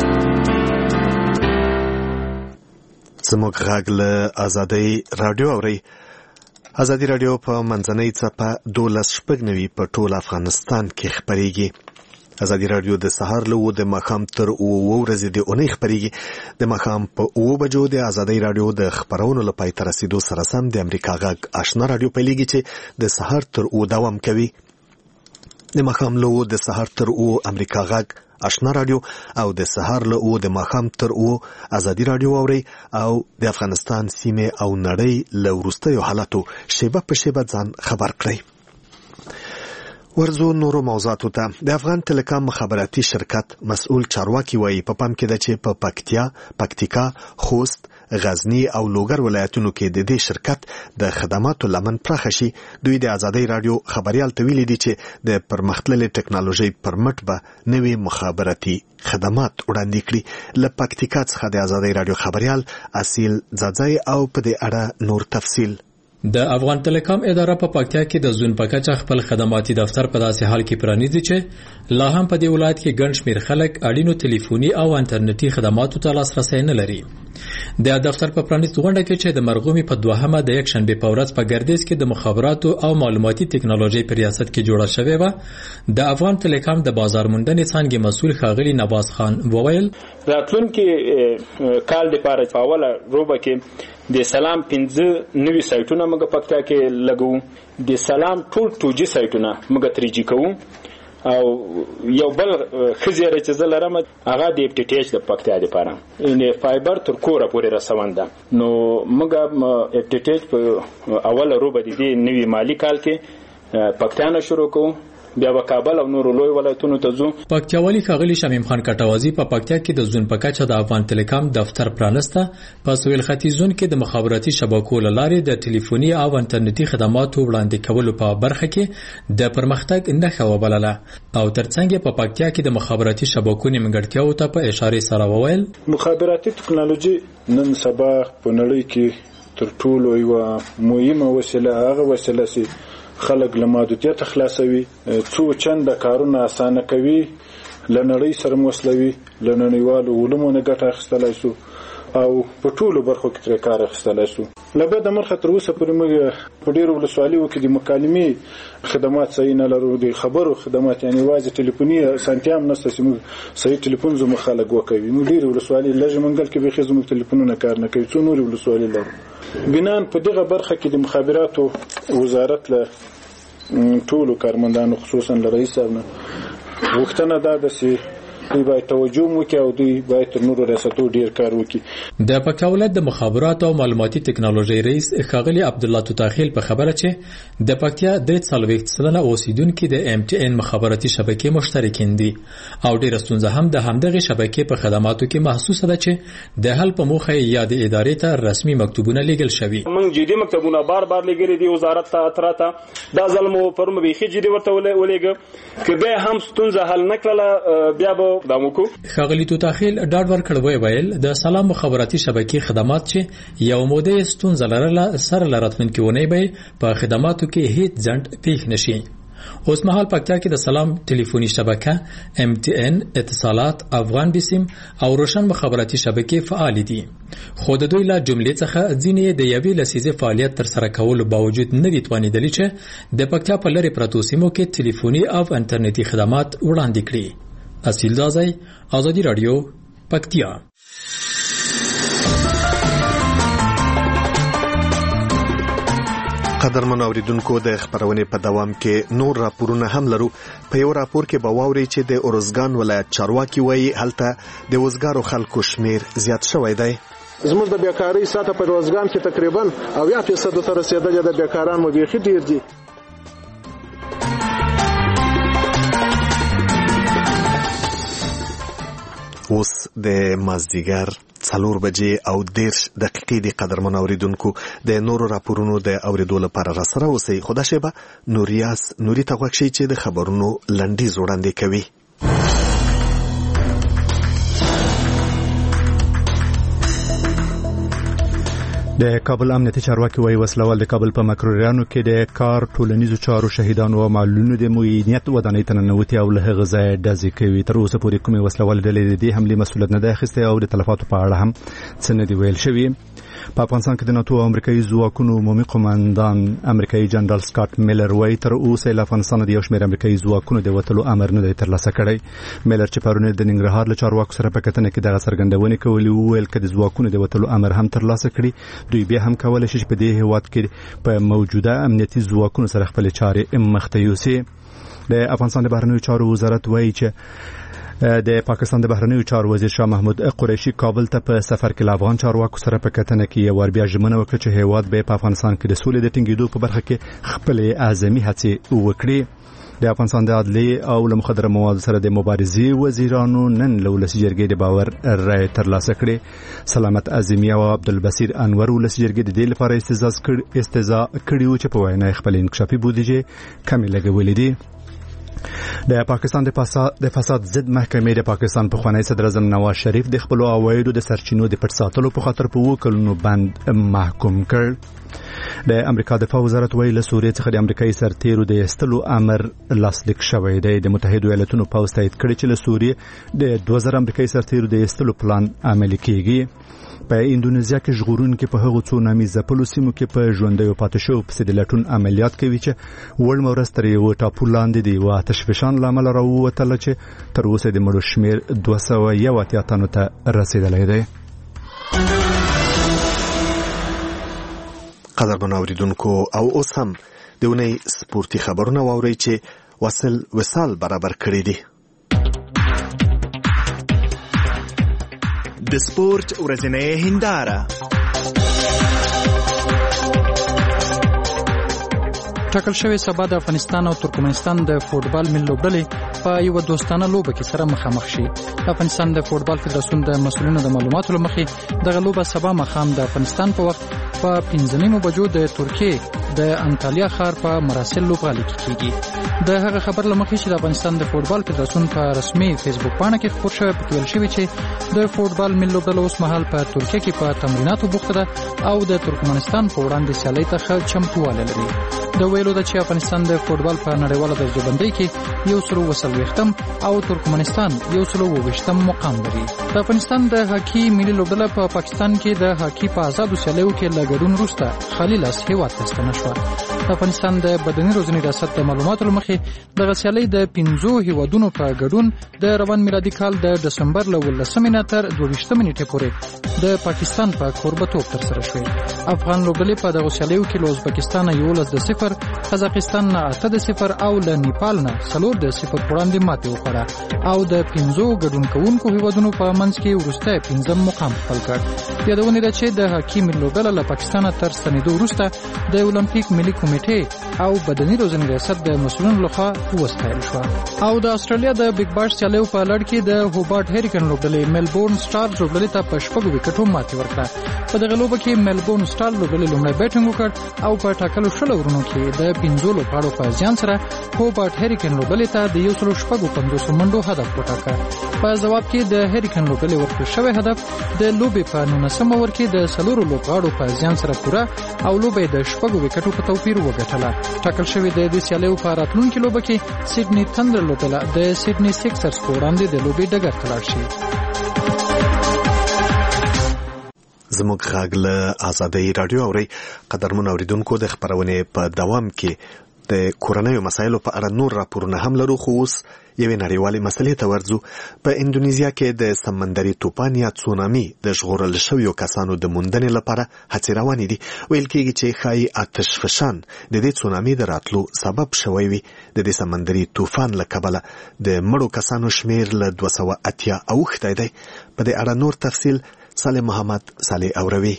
زموږ غږ له ازادي رادیو اوري. ازادي رادیو په منځنۍ څپه 12.9 په ټول افغانستان کې خبريږي. ازادي رادیو د سهار له د ماښام تر 9 ورځې د اونۍ خبريږي. د ماښام په 9 بجو د ازادي رادیو د خبرونو لپاره تر رسیدو سره سم د امریکا غږ آشنا رادیو پیلېږي چې د سهار تر 9 دوام کوي. د ماښام له د سهار تر 9 امریکا غږ آشنا رادیو او د سهار له 9 د ماښام تر 9 ازادي رادیو اوري او د افغانستان سیمه او نړۍ له وروستیو حالاتو شیبه په شیبه ځان خبر کړئ. ورزو نورو موضوعاتو ته. د افغان ټیلیکام مخابراتي شرکت مسؤل چارواکي وایي په پام کې ده چې په پکتیکا، خوست، غزنی او لوګر ولایتونو کې د دې شرکت د خدماتو لمن پراخه شي. دوی د ازادي رادیو خبريال ته ویلي دي چې د پرمختللې ټکنالوژي پر مټ به نوي مخابراتي خدمات وړاندې کړي. له پکتیکا څخه د ازادي رادیو خبريال اصیل زاځای او په دې اړه نور تفصیل. د افغان ټیلیکام اداره په پکتیا کې د زون پکچ خپل خدماتي دفتر په داسې حال کې پرانیزي چې لا هم په دې ولایت کې ګڼ شمېر خلک اړینو ټلیفوني او انټرنیټي خدماتو ته لاسرسی نه لري. د دفتر په پرانیست غونډه کې چې د مرغومي په 2مه د یک شنبه په ورځ په ګردیز کې د مخابراتو او معلوماتي ټکنالوژي په ریاست کې جوړه شوې و، د افغان ټیلیکام د بازار موندنې څانګې مسؤل ښاغلي نواز خان وویل راتلونکي کال د پاره په اوله روبه کې د سلام 15 نوي سایټونه موږ پکتا کې لګو. د سلام ټول 2G سایټونه موږ 3G کوو او یو بل خزیره چې زلرم هغه د اپټیټیج د پکتا لپاره ان فایبر تر کوره پورې رسونده. نو موږ اپټیټیج په اوله روبه د دې نوي مالی کال کې پکتا نه شروع کوو، بیا په کابل او نورو لوی ولایتونو ته ځو. پکتیاوالي ښاغلي شمیم خان کټوازی په پکتیا کې د زون پکچ د افغان ټیلیکام دفتر پرانسته. په سویل ختیځ زون کې د مخابراتي شبکو لارې د ټلیفوني او انټرنیټي خدماتو وړاندې کولو په برخه کې د پرمختګ نښه وبلله او ترڅنګ په پکتیا کې د مخابراتي شبکو نیمګړتیاو ته په اشاره سره وویل مخابراتي ټکنالوژي نن سبا په نړۍ کې تر ټولو یو مهمه وسیله هغه وسیله سي خلق له محدودیت خلاصوي، څو چنده کارونه اسانه کوي، لنړۍ سره موسلوي، لنړیوالو علومو نه ګټه اخیستلای شو او په ټولو برخو کې ترې کار اخیستلای شو. لبه د مرخه تر اوسه پورې موږ په ډیرو ولسوالیو کې د مکالمې خدمات صحیح نه لرو، د خبرو خدمات یعنی واځي ټلیفوني سانتیا هم نشته چې موږ صحیح ټلیفون زموږ خلک وکوي. موږ ډیرو ولسوالۍ لږ منګل کې به زموږ ټلیفونونه کار نه کوي، څو نور ولسوالۍ لرو. بنان په دغه برخه کې د مخابراتو وزارت له ټولو کارمندانو خصوصا له رئیس صاحب نه وختنه دا د سي دوی باید توجه وکړي او دوی باید تر نورو ریاستو ډیر کار وکړي. د پکتیا ولایت د مخابراتو او معلوماتي ټکنالوژي رئیس ښاغلي عبدالله توتاخیل په خبره چې د پکتیا 3 سلنه اوسیدونکو د MTN مخابراتي شبکې مشترکین دي او ډیر ستونزه هم د همدغه شبکې په خدماتو کې محسوسه ده چې د حل په موخه یاد ادارې ته رسمي مکتوبونه لیږل شوي. موږ جدي مکتوبونه بار لیږلي دي وزارت ته اتراته دا ظلم پرم به خې جدي ورته ولېګ کې به هم ستونزه حل نکړه بیا به ښاغلي توتاخیل ډاډ ورکړ ویل د سلام مخابراتي شبکې خدمات چې یو موده ستونزه لرله سره لراتلونکي ونی به په خدماتو کې هیڅ ځنډ پیښ نشي. اوس مهال پکتیا کې د سلام ټلیفوني شبکه MTN، اتصالات، افغان بسیم او روشن مخابراتي شبکې فعال دي، خو د دوی له جملې څخه ځینې د یوې لسیزې فعالیت تر سره کولو باوجود نه دي توانیدلی چې د پکتیا په لرې پرتو سیمو کې ټلیفوني او انټرنیټي خدمات وړاندې کړي. اصیل دازای، ازادي رادیو، پکتیا. قدرمن اوریدونکو د خبرونه په دوام کې نور راپورونه هم لرو. په یو راپور کې به واوري چې د اورزګان ولایت چارواکي وایي هلته د وزګارو خلکو شمیر زیات شوی دی. زموږ د بیکاری سطح په اورزګان کې تقریبا 80% ته رسیدلې د بیکاران مو بیخي ډیر دي. اوس د مازدیګر 4 بجې او 10 دقیقې د قدرمن اوریدونکو د نورو راپورونو د اوریدو لپاره را سره اوسئ. خدا شیبه نوري ته غوښتي چې د خبرونو لنډیز وړاندې کوي. د کابل امنیتي چارواکي وایي وسلوال د کابل په مکروریانو کې د کار ټولنیزو چارو شهیدانو او معلولینو د موینیت ودانۍ ته ننوتي او له هغه ځایه ډزې کوي. تر اوسه پورې کومې وسلوال ډلې د دې حملې مسؤلیت نه دی اخیستی او د تلفاتو په اړه هم څه نه دي ویل شوي. په افغانستان کې د ناتو او امریکایي ځواکونو عمومي قوماندان امریکایي جنرال سکاټ میلر وایي تر اوسه له افغانستان د یو شمېر امریکایي ځواکونو د وتلو امر نه دی ترلاسه کړی. میلر چې پرون د ننګرهار له چارواکو سره په کتنه کې دغه څرګندونې کولې وویل که د ځواکونو د وتلو امر هم ترلاسه کړي دوی بیا هم کولی شي چې په دې هیواد کې په موجوده امنیتي ځواکونو سره خپلې چارې مخته یوسي. د افغانستان د بهرنیو چارو وزارت وایي چې د پاکستان د بهرنیو چارو وزیر شاه محمود قریشي کابل ته په سفر کې له افغان چارواکو سره په کتنه کې یو ور بیا ژمنه وکړه چې هیواد به په افغانستان کې د سولې د ټینګېدو په برخه کې خپلې اعظمي هڅې وکړي. د افغانستان د عدلیې او له مخدره موادو سره د مبارزې وزیرانو نن له ولسي جرګې د باور رایې ترلاسه کړې. سلامت اعظمي او عبدالبصیر انور ولسي جرګې د دې لپاره استزاء کړي و چې په وینا خپل انکشافي بودیجه کمې لګولې دي. د پاکستان د فساد ضد محکمې د پاکستان پخوانی صدر اعظم نواز شریف د خپل عوایدو د سرچینو د پټ ساتلو په خاطر په 2 کلونو بند محکوم کړ. د امریکا دفاع وزارت ویلي له سوریې څخه د امریکایي سرتیرو د ایستلو امر لاسلیک شوی دی. د متحده ایالاتونو پوځ تایید کړی چې له سوریې د 2000 امریکایي سرتیرو د ایستلو پلان عملي کیږي. په اندونیزیا کې ژغورونکي په هغو څو نامي ځپلو سیمو کې په ژوندیو پاتې شوو پسې د لټون عملیات کوي چې وړمه ورځ تر یوه ټاپو لاندې د یوه آتشفشان له امله راووتله چې تر اوسه د مړو شمېر 281 تنو ته رسېدلی دی. قدرمن اوریدونکو او اوس هم د اونۍ سپورتي خبرونه واورئ چې وصال برابر کړي دي. د سپورت ورځنۍ هنداره. ټاکل شوی سبا د افغانستان او ترکمنستان د فوټبال ملي لوبډلې په یو دوستانه لوبه کې سره مخامخ شي. افغانستان د فوټبال فدراسیون د مسؤلینو د معلوماتو لمخې دغه لوبه سبا مخام د افغانستان په وخت په 15 بجو د ترکیې د انټالیا ښار په مراسل لوبغالي کې کیږي. د هغه خبر لمخې چې د افغانستان د فوټبال فدراسیون په رسمي فیسبوک پاڼه کې خبر شوی په ویل شوی چې د فوټبال ملي لوبډله اوس مهال په ترکیه کې په تمریناتو بوخته ده او د ترکمنستان په وړاندې سیالۍ ته چمتووالی لري. د ویلو ده چې افغانستان د فوټبال په نړیواله درجه بندۍ کې 140 او ترکمنستان 120 مقام لري. د افغانستان د هاکي ملي لوبډله په پاکستان کې د هاکي په آزادو سیالیو کې له ګډون وروسته خالي لاس هیواد ته ستنه شوه. د افغانستان د بدني روزنې ریاست د معلوماتو له مخې دغه سیالۍ د 15 هیوادونو په ګډون د روان میلادي کال د دسمبر له 18 نه تر 22 نیټې پورې د پاکستان په کوربتوب ترسره شوې. افغان لوبډلې په دغه سیالیو کې له ازبکستان 11-0، قزاقستان 8-0 او له نیپال نه 4-0 وړاندې ماتې وخوړه او د 15 ګډون کوونکو هیوادونو په منځ کې وروسته 15 مقام خپل کړ. یادونه ده چې د هاکي ملي لوبډله له پاکستان تر ستنېدو وروسته د اولمپیک ملي کمیټې او بدني روزنې ریاست د مسؤلینو لخوا وستایل شو. او د استرالیا د بیگ باش سیالیو په لړ کې د هوبارت هریکن لوبډلې ملبورن سټارز لوبډلې ته په 6 وکټو ماتې ورکړه. په دغه لوبه کې ملبورن سټار لوبډلې لومړی بیټینګ وکړ او په ټاکلو شل اورونو کې د 15 لوبغاړو په زیان سره هوبارت هریکن لوبډلې ته د 150 منډو هدف وټاکه. په جواب کې د هریکن لوبډلې ورکړل شوی هدف د لوبې په 19 اوور کې د 4 لوبغاړو په زیان سره پوره او لوبې د 6 وکټو په توپیر وګټله. ټاکل شوی د دې سیالیو په راتلونکي لوبه کې سیډني تندر لوبډله د سیډني سیکسرز په وړاندې د لوبې ډګر ته لاړ شي. زموږ غږ له آزادۍ رادیو اوري. قدرمن اوریدونکو د خبرونه په دوام کې د کورنیو مسایلو په اړه نور راپورونه هم لرو، خو اوس یوې نړیوالې مسلې ته ورځو. په اندونیزیا کې د سمندري طوفان یا تسونامي د ژغورل شویو کسانو د موندنې لپاره هڅې روانې دي. ویل کېږي چې ښایي آتش فشان د دې تسونامي د راتلو سبب شوی وي. د دې سمندري طوفان له کبله د مړو کسانو شمیر له 280 اوښتی دی. په دې اړه نور تفصیل صالح محمد صالح اوروي.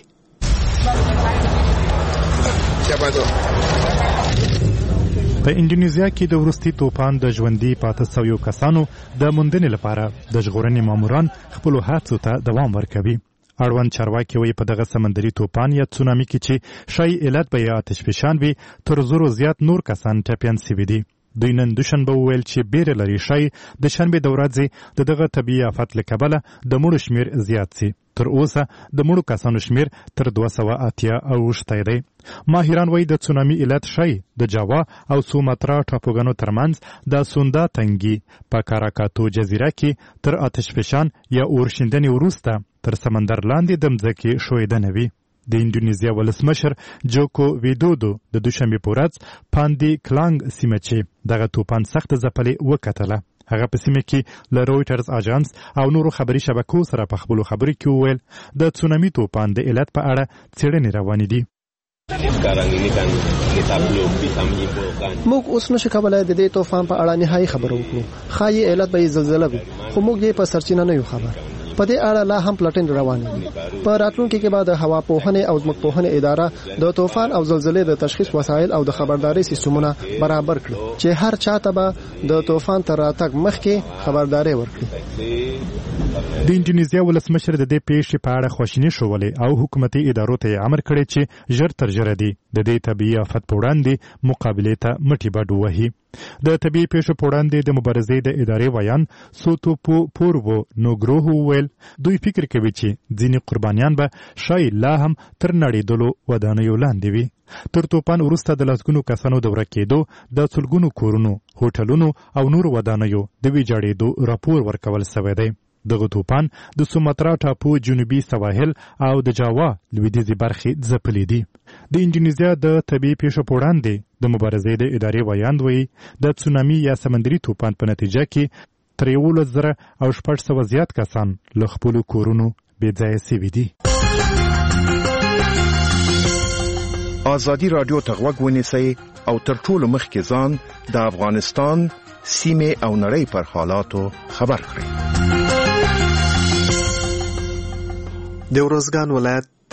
په اندونیزیا کې د وروستي طوفان د ژوندي پاتې شویو کسانو د موندنې لپاره د ژغورنې ماموران خپلو هڅو ته دوام ورکوي. اړوند چارواکي وایي په دغه سمندري طوفان یا تسونامي کې چې شایي علت به یې آتش فشان وي، تر 100 زیات نور کسان ټپیان سوي دي. دوی نن دوشنبه وویل چې بیره لري شایي د شنبې د ورځې د دغه طبیعي آفت له کبله د مړو شمیر زیات سي. تر اوسه د مړو کسانو شمیر تر 280 اوښتی دی. ماهران وایي د تسونامي علت شایي د جاوا او سوماترا ټاپوګانو ترمنځ د سوندا تنګي په کاراکاتو جزیره کې تر آتش فشان یا اورشیندنې وروسته تر سمندر لاندې د مځکې ښویدنه وي. د اندونیزیا ولسمشر جوکو ویدودو د دوشنبې په ورځ پاندي کلانګ سیمه چې دغه طوفان سخت ځپلې وکتله. هغه په سیمه کې له رویټرز اژانس او نورو خبري شبکو سره په خپلو خبرو کې وویل د تسونامي طوفان د علت په اړه څېړنې روانې دي. موږ اوس نشو کولای د دې طوفان په اړه نهایي خبرو وکړو. ښایي علت به زلزله وي، خو موږ یې په سرچینه نه یو خبر. په دې اړه لا هم پلټنې روانې دي. په راتلونکي کې به د هوا پوهنې او ځمکپوهنې اداره د طوفان او زلزلې د تشخیص وسایل او د خبرداري سیستمونه برابر کړي چې هر چاته به د طوفان تر راتګ مخکې خبرداري ورکړي. د اندونیزیا ولسمشر د دې پیښې په اړه خواشیني ښودلې او حکومتي ادارو ته امر کړی چې ژر تر ژره دي د دې طبیعي آفت په وړاندې مقابلې ته مټې بډ ووهي. د طبیعي پیښو په وړاندې د مبارزې د ادارې ویان سوتوپو پورو نوګروهو وویل دوی فکر کوي چې ځینې قربانیان به شاید لا هم تر نړېدلو ودانیو لاندې وي. تر طوفان وروسته د لسګونو کسانو د ورک کېدو، د سلګونو کورونو، هوټلونو او نورو ودانیو د ویجاړېدو راپور ورکول شوی دی. دغه طوفان د سوماترا ټاپو جنوبي سواحل او د جاوا لویدیځې برخې ځپلې دي. د اندونیزیا د طبیعي پیښو په وړاندې د مبارزې د ادارې ویاند وایي د تسونامي یا سمندري طوفان په نتیجه کې تر 11,600 زیات کسان له خپلو کورونو بې ځایه سوي دي. ازادي راډیو ته غوږ ونیسئ او تر ټولو مخکې ځان د افغانستان سیمې او نړۍ پر حالاتو خبر کړئ. د ارزګان ولایت د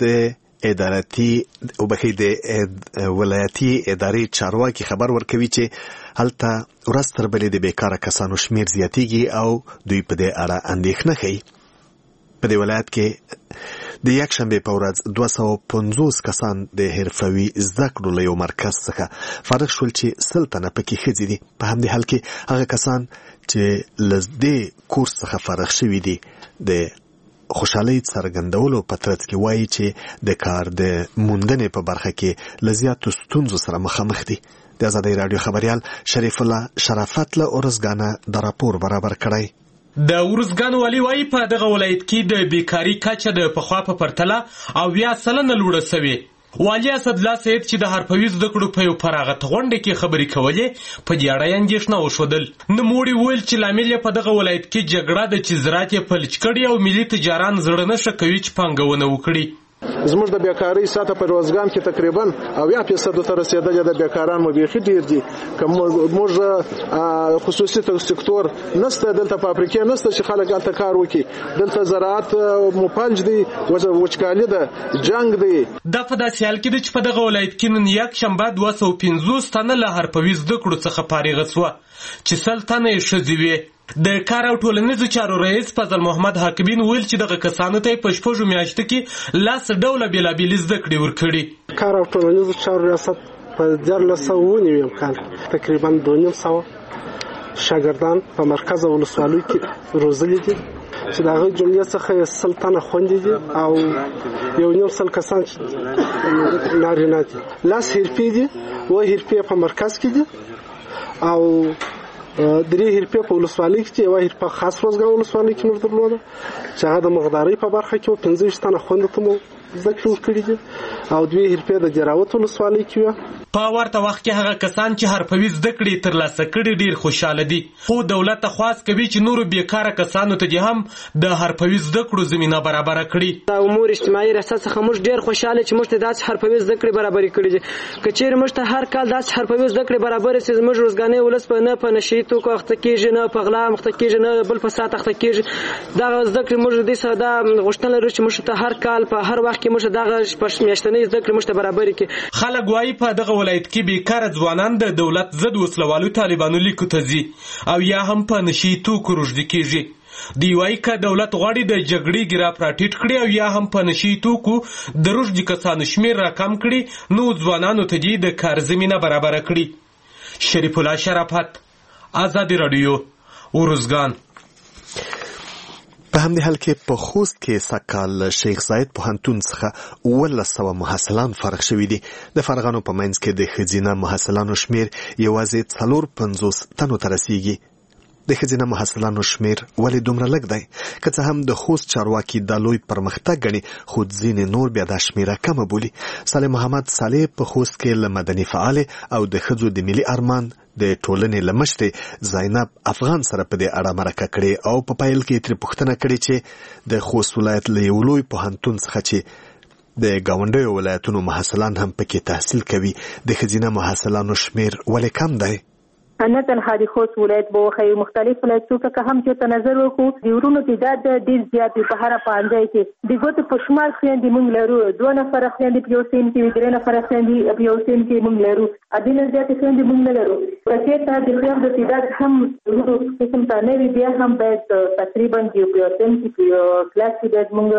ولایتي ادارې چارواکي خبر ورکوي چې هلته ورځ تر بلې د بیکاره کسانو شمیر زیاتیږي او دوی په دې اړه اندېښنه ښیي. په دې ولایت کې د یکشنبې په ورځ 250 کسان د حرفوي زده کړو له یو مرکز څخه فارغ شول چې 100 تنه پکې ښځې دي. په همدې حال کې هغه کسان چې له دې کورس څخه فارغ شوي دي د خوشحالۍ څرګندولو په ترڅ کې وایي چې د کار د موندنې په برخه کې له زیاتو ستونزو سره مخامخ دي. د ازادۍ راډیو خبریال شریف الله شرافت له ارزګانه د راپور برابر کړی. د ورزګان والی وایي په دغه ولایت کې د بیکاری کچه د پخوا په پرتله 80% لوړه شوې. والی اسدالله سید چې د حرفوي زده کړو په یو فراغت غونډه کې خبرې کولې په دې اړه اندېښنه وښودل. نوموړي وویل چې لامل یې په دغه ولایت کې جګړه ده چې زراعت یې فلج کړي او ملي تجاران زړه نه ښه کوي چې پانګونه وکړي. زموږ د بیکاری سطح په روزګان کې تقریبا 80% ته رسیدلې د بیکاران مو بیخي ډیر دي. کومه خصوصي سکتور نسته دلته، فابریکې نسته چې خلک الته کار وکړي. دلته زراعت مفلج دي، وچکالي ده، جنگ دی. دا په داسې حال کې چې په دغه ولایت کې نن یک شنبه 250 تنه له حرفوي زده کړو څخه فارغ شوه چې 100 تنه یې ښځې وې. د کار او ټولنیزو چارو رئیس فضل محمد حاکمین ویل چې دغه کسانو ته په 6 میاشتو کې 10 ډوله بیلابیلې زده کړې ورکړي. کار او ټولنیزو چارو ریاست په 1990 کال تقریبا 200 شاګردان په مرکز ولسوالۍ کې روزلي دي چې د هغه جملې څخه 100 تنه خوندې دي او 1.5 کسان نارینه دي. لاس حرفې دي و حرفې په مرکز کې دي او 3 حرفې په ولسوالۍ کې یو حرفه خاص روزګان ولسوالۍ کې نور درلوده چې هغه د مقداري په برخه کې 15 تنه خوندې ته زده کړې وکړي دي او 2 حرفې د جراوت ولسوالۍ کې وي. په ورته وخت کې هغه کسان چې حرفوي زده کړې ترلاسه کړي ډیر خوشاله دي، خو دولت خواست کوي چې نورو بیکاره کسانو ته هم د حرفوي زده کړو زمينه برابر کړي. د امور اجتماعي ریاست څخه موږ ډیر خوشاله چې موږ ته داسې حرفوي زده کړې برابر کړي دي. کچېر موږ ته هر کال داسې حرفوي زده کړې برابر سي موږ روزګانې ولس په نشي توکو اخته کېږي، نه په غلا مخته کېږي، نه بل فساد اخته کېږي. دا زده کړې موږ دې ساده غوښتنه لرو چې موږ ته هر کال په هر وخت کې موږ دغه میاشتنۍ زده کړې موږ ته برابر کړي. خلک وايي په دغه ولایت کې بیکاره ځوانان د دولت ضد وسلوالو طالبانو لیکو ته ځي او یا هم په نشي توکو روږدي کېږي. دی وايي که دولت غواړي د جګړې ګراف راټیټ کړي او یا هم په نشي توکو د روږدي کسانو شمېر راکم کړي نو ځوانانو ته دې د کار زمینه برابر کړي. شریف الله شرافت، آزادي رادیو، ورزګان. په همدې حال کې په خوست کې سکال شیخ زاید پوهنتون څخه 1900 محصلان فارغ شوي دي. د فارغانو په منځ کې د ښځینه محصلانو شمیر یوازې 450 تنو ته رسیږي. د ښځینه محصلانو شمیر ولې دومره لږ دی؟ که څه هم د خوست چارواکي دا لوی پرمختګ ګڼي خو ځینې نور بیا دا شمیره کمه بولي. صالح محمد صالح په خوست کې له مدني فعال او د ښځو د ملي ارمان د ټولنې له مشرې زینب افغان سره په دې اړه مرکه کړې او په پایل کې ترې پوښتنه کړې چې د خوست ولایت له یو لوی پوهنتون څخه چې د ګاونډیو ولایتونو محصلان هم پکې تحصیل کوي د ښځینه محصلانو شمیر ولې کم دی؟ نه تنها د خوست ولایت به وښیي مختلف ولایتونو ته هم چې ته نظر وکړو د ورونو تعداد ډېر زیات وي. په هره پانځای کې د ګوتو په شمار خویندې موږ لرو، 2 نفره خویندې په یو سیم کې وي، 3 نفره خویندې په یو سیم کې موږ لرو، ادینه زیاتې خویندې موږ نه لرو. که چېرته د خویندو تعداد هم ورونو قسم ته نه وي بیا هم باید تقریبا په یو سیم کې په یو کلاس کې باید موږ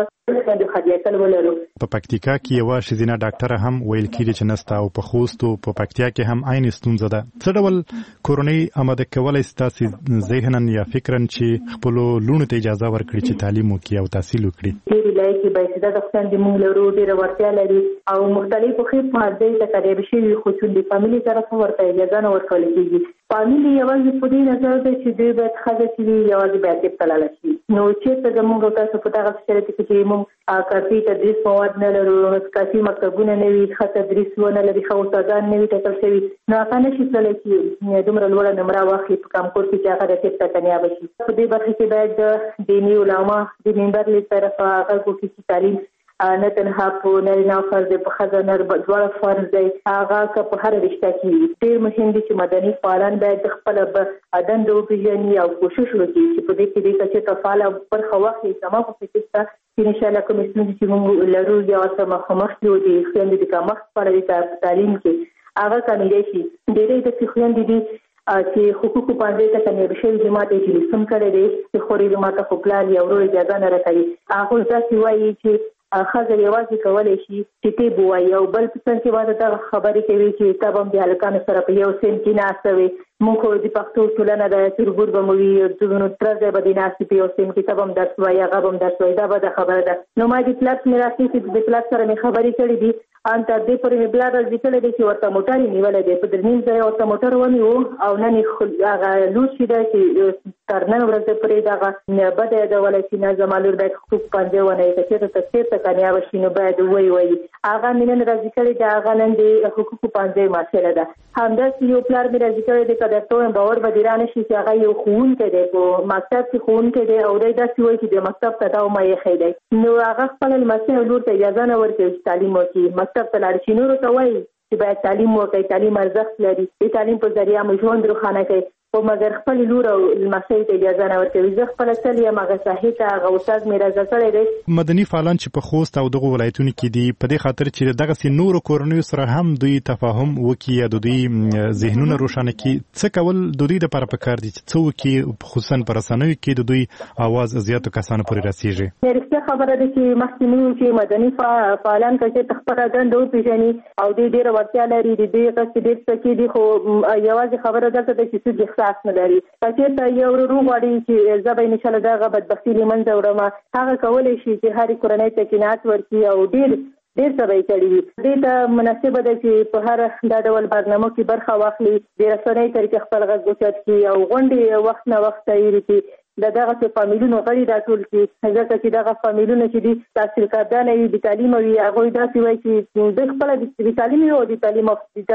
په پکتیکا کې یو ښځینه ډاکټره هم ویل کېږي چې نسته او په خوست او په پکتیا کې هم عین ستونزه ده. څه ډول کورنۍ آماده کولی شي تاسې ذهنا یا فکرا چې خپلو لوڼو ته اجازه ورکړي چې تعلیم وکړي او تحصیل وکړي؟ ډېرې لایقې کې بااستعداده خویندې موږ لرو، ډېره وړتیا لري او مختلفو ښې پوهنځیو ته کاریابي شوي خو چې د فامیلي طرفه ورته اجازه نه ورکول کېږي. فامیلي یوازې په دې نظر دی چې دوی باید ښځه چې وي یوازې باید طب ته لاړه شي. نو چېرته زموږ او تاسو په دغه شرایطو کې چې موږ کافي تدریس مواد نه لرو، کافي مکتبونه نه وي، ښه تدریس ونه لري، ښه استادان نه وي ټاکل شوي، نو هغه نشي تللی چې دومره لوړه نمره واخلي په کانکور کې چې هغه د طب ته کامیابه شي. په دې برخه کې باید د دیني علما د منبر له طرفه غږ وکړي چې تعلیم نه تنها په نارینه او فرض په ښځه نر دواړه فرض دی، هغه که په هره رشته کې وي. ډېر مهم دي چې مدني فعالان باید خپله دنده وپېژني او کوشش وکړي چې په دې کې دې کچې ته فعاله برخه واخلي. زما په فکر ته چې انشاءالله کومې ستونزې چې موږ لرو یا ورته مخامخ یو د خویندو د کمښت په اړه په تعلیم کې هغه کمیدی شي. ډېرې داسې خویندې دي چې حقوقو پوهنځي ته کامیابه شوي دي، ما ته یې ټلیفون کړی دی چې خورې ما ته خو پلار یا ورور اجازه نه راکوي. هغوی داسې وایي چې ښځه یوازې کولی شي چې طب ووایي او بل په څنګ کې باید دغه خبرې کوي چې طب هم د هلکانو سره په یو سیم کې ناسته وي. موږ خو د پښتو ټولنه ده، تربور به مو وي، نو تره ځای به دې ناستې په یو سیم کې، طب هم درس وایي، هغه به هم درس وایي، دا بده خبره ده. نو ما د پلار مې راځي چې د پلار سره مې خبرې کړې دي، ان تر دې پورې مې پلار راځي کړی دی چې ورته موټر یې نیولی دی، په درنیز ځای ورته موټر ونیو او نن یې هغه لوټ شي ده چې تر نن ورځې پورې دغه بده یادولی چې نه زما لور باید حقوق پوهنځی ونیي، که چېرته ته چېرته کامیابه شي نو باید ووایي. هغه مې نن راځي کړی دی، هغه نن د حقوقو پوهنځی محصله ده. همداسې یو پلار مې راځي کړی دی، که درته ووایم باور به دې رانه شي چې هغه یو ښوونکی دی، په مکتب کې ښوونکی دی او دی داسې وایي چې د مکتب ته دا ومه ایښی دی. نو هغه خپله لمسۍ او لور ته اجازه نه ورکوي چې تعلیم وکړي، مکتب ته لاړ شي. نورو ته وایي چې باید تعلیم وکړي، تعلیم ارزښت لري، د تعلیم په ذریعه مو ژوند روښانه کوي، خو مګر خپل لور او لمسۍ ته اجازه نه ورکوي. زه خپله تل یم هغه ساحې ته، هغه استاد مې راځه کړی دی. مدني فعالان چې په خوست او دغو ولایتونو کې دي په دې خاطر چې دغسې نورو کورنیو سره هم دوی تفاهم وکړي یا د دوی ذهنونه روښانه کړي، څه کول د دوی دپاره پکار دي چې څه وکړي، خصوصا په رسنیو کې د دوی اواز زیاتو کسانو پورې رسېږي؟ رښتیا خبره ده چې مخکې مې وویل چې مدني فعالان که چېرته خپله دنده وپېژني او دوی ډېره وړتیا لري، د دوی غږ ډېر څه کې دي، خو یوازې خبره دلته ده چې څوک احساس نه لري. که چېرته یو ورور وغواړي چې زه به انشاءالله دغه بدبختي له منځه وړم، هغه کولی شي چې هرې کورنۍ ته قناعت ورکړي او ډېر څه به یې کړي وي. دې ته مناسبه ده چې په هر دا ډول برنامو کې برخه واخلي، د رسنۍ طریقې خپل غږ اوچت کړي او غونډې وخت نه وخت تیرې کړي دغه فامیلونو غړي راټول کړي ځکه چې دغه فامیلونه چې دي تحصیل کردان وي د تعلیم وي هغه داسې وایي چې د خپل د تعلیم او د تعلیم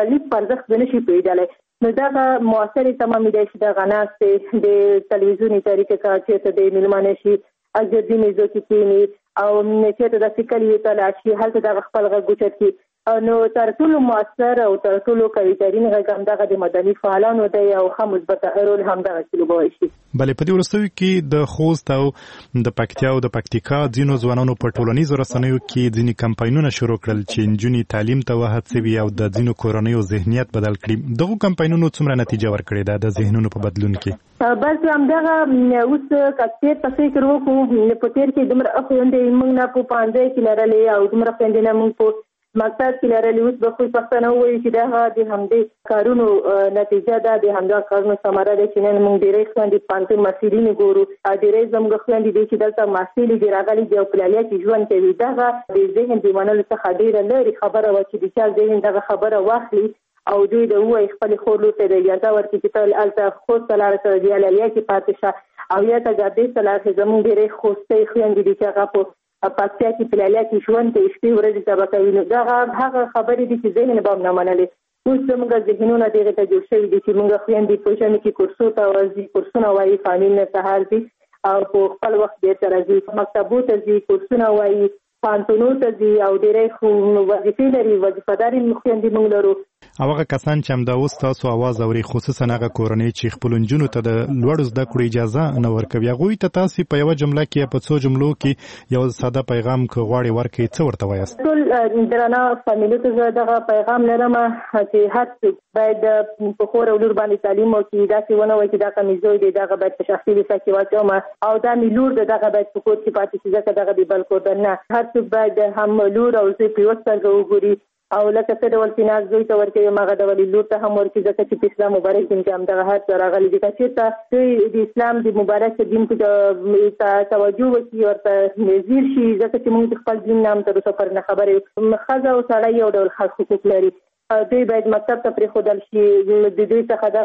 ارزښت نشي پیژندلی نو دغه موثرې تمامې دی چې دغه ناستې د تلویزیوني طریقې کار چېرته د میلمانه شي اګردي میزو کې کښېني او چېرته داسې کلیو ته لاړ شي هلته دغه خپل غږ اوچت کړي نو تر ټولو مؤثر او تر ټولو قوي-ترین غږ همدغه د مدني فعالانو دی او ښه مثبته رول همدغسې لوبولی شي. بلې په دې وروستیو کې د خوست او د پکتیا او د پکتیکا ځینو ځوانانو په ټولنیزو رسنیو کې ځینې کمپاینونه شروع کړل چې نجونې تعلیم ته وهڅوي او د ځینو کورنیو ذهنیت بدل کړي. دغو کمپاینونو څومره نتیجه ورکړې ده د ذهنونو په بدلون کې؟ بس همدغه اوس که په فکر وکړو په تېر کې دومره خویندې موږ نه په پانځای کې لرلې او دومره خویندې نه موږ په مقصد کې لرلې اوس به خو پښتانه ووایي چې دغه د همدې کارونو نتیجه ده د همدغه کارونو ثمره ده چې نن موږ ډېری خویندې پوهنتون محصلینې ګورو ډېری زموږ خویندې دي چې دلته محصلې دي راغلي دي او په لیلیه کې ژوند کوي دغه د ذهن د منلو څخه ډېره لرې خبره وه چې د چا ذهن دغه خبره واخلي او دوی د ووایي خپلې خور لور ته د اجازه ورکړي چې ته هلته خوست ته لاړه شه د لیلیه کې پاتې شه او یا ته ګردیز ته لاړ شې زموږ ډېری خوستۍ خویندې دي چې هغه په پکتیا کې په لیلیه کې ژوند کوي شپې ورځې سبا کوي نو دغه هغه خبرې دي چې ذهن به هم نه منلې اوس زموږ ذهنونه دغې ته جوړ شوي دي چې موږ خویندې په ژمي کې کورسو ته ورځي کورسونه وایي فامیل نه سهار ځي او په خپل وخت بېرته راځي مکتبو ته ځي کورسونه وایي پوهنتونو ته ځي او ډېری وظیفې لري وظیفهدارې خویندې موږ لرو او هغه کسان چې همدا اوس تاسو اواز اوري خصوصا هغه کورنۍ چې خپلو نجونو ته د لوړو زده کړو اجازه نه ورکوي هغوی ته تاسې په یوه جمله کې یا په څو جملو کې یو ساده پیغام که غواړئ ورکړئ څه ورته وایاست؟ ټول درانه فامیلو ته زه دغه پیغام لرم چې هر څوک باید په خور او لور باندې تعلیم وکړي داسې ونه وایي چې دا کمیز زوی دی دغه باید په شخصي لیسه کې واچوم او دا مې لور ده دغه باید په کور کې پاتې شي ځکه دغه د بل کور ده نه هر څوک باید هم لور او زوی په یوه سترګه وګوري او لکه څه ډول چې ناز زوی ته ورکوي هماغه ډول لور ته هم ورکړي ځکه چې په اسلام مبارک دین کې همدغه هر څه راغلي دي که چېرته دوی د اسلام د مبارک دین ته توجه وکړي ورته ځیر شي ځکه چې موږ د خپل دین نه هم تر اوسه پر نه خبرې یو ښځه او سړی یو ډول حقوق لري دوی باید مکتب ته پرېښودل شي د دوی څخه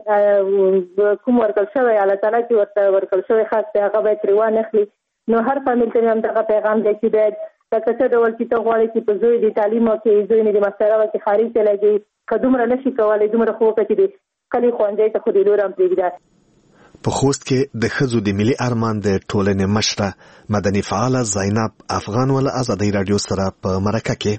دغه کوم ورکړل شوی الله تعالی چې ورته ورکړل شوی خاص دی هغه باید ترې وانخلي نو هر فامیل ته مې همدغه پیغام دی چې باید لکه څه ډول چې ته غواړې چې په زوی د تعلیم وکړي زوی مې د ماسټره وکړي خارج ته لګي که دومره نه شي کولی دومره خو وکړه چې د کلي ښوونځی ته خو د لور هم پرېږده. په خوست کې د ښځو د ملي ارمان د ټولنې مشره مدني فعاله زینب افغان ول ازادۍ راډیو سره په مرکه کې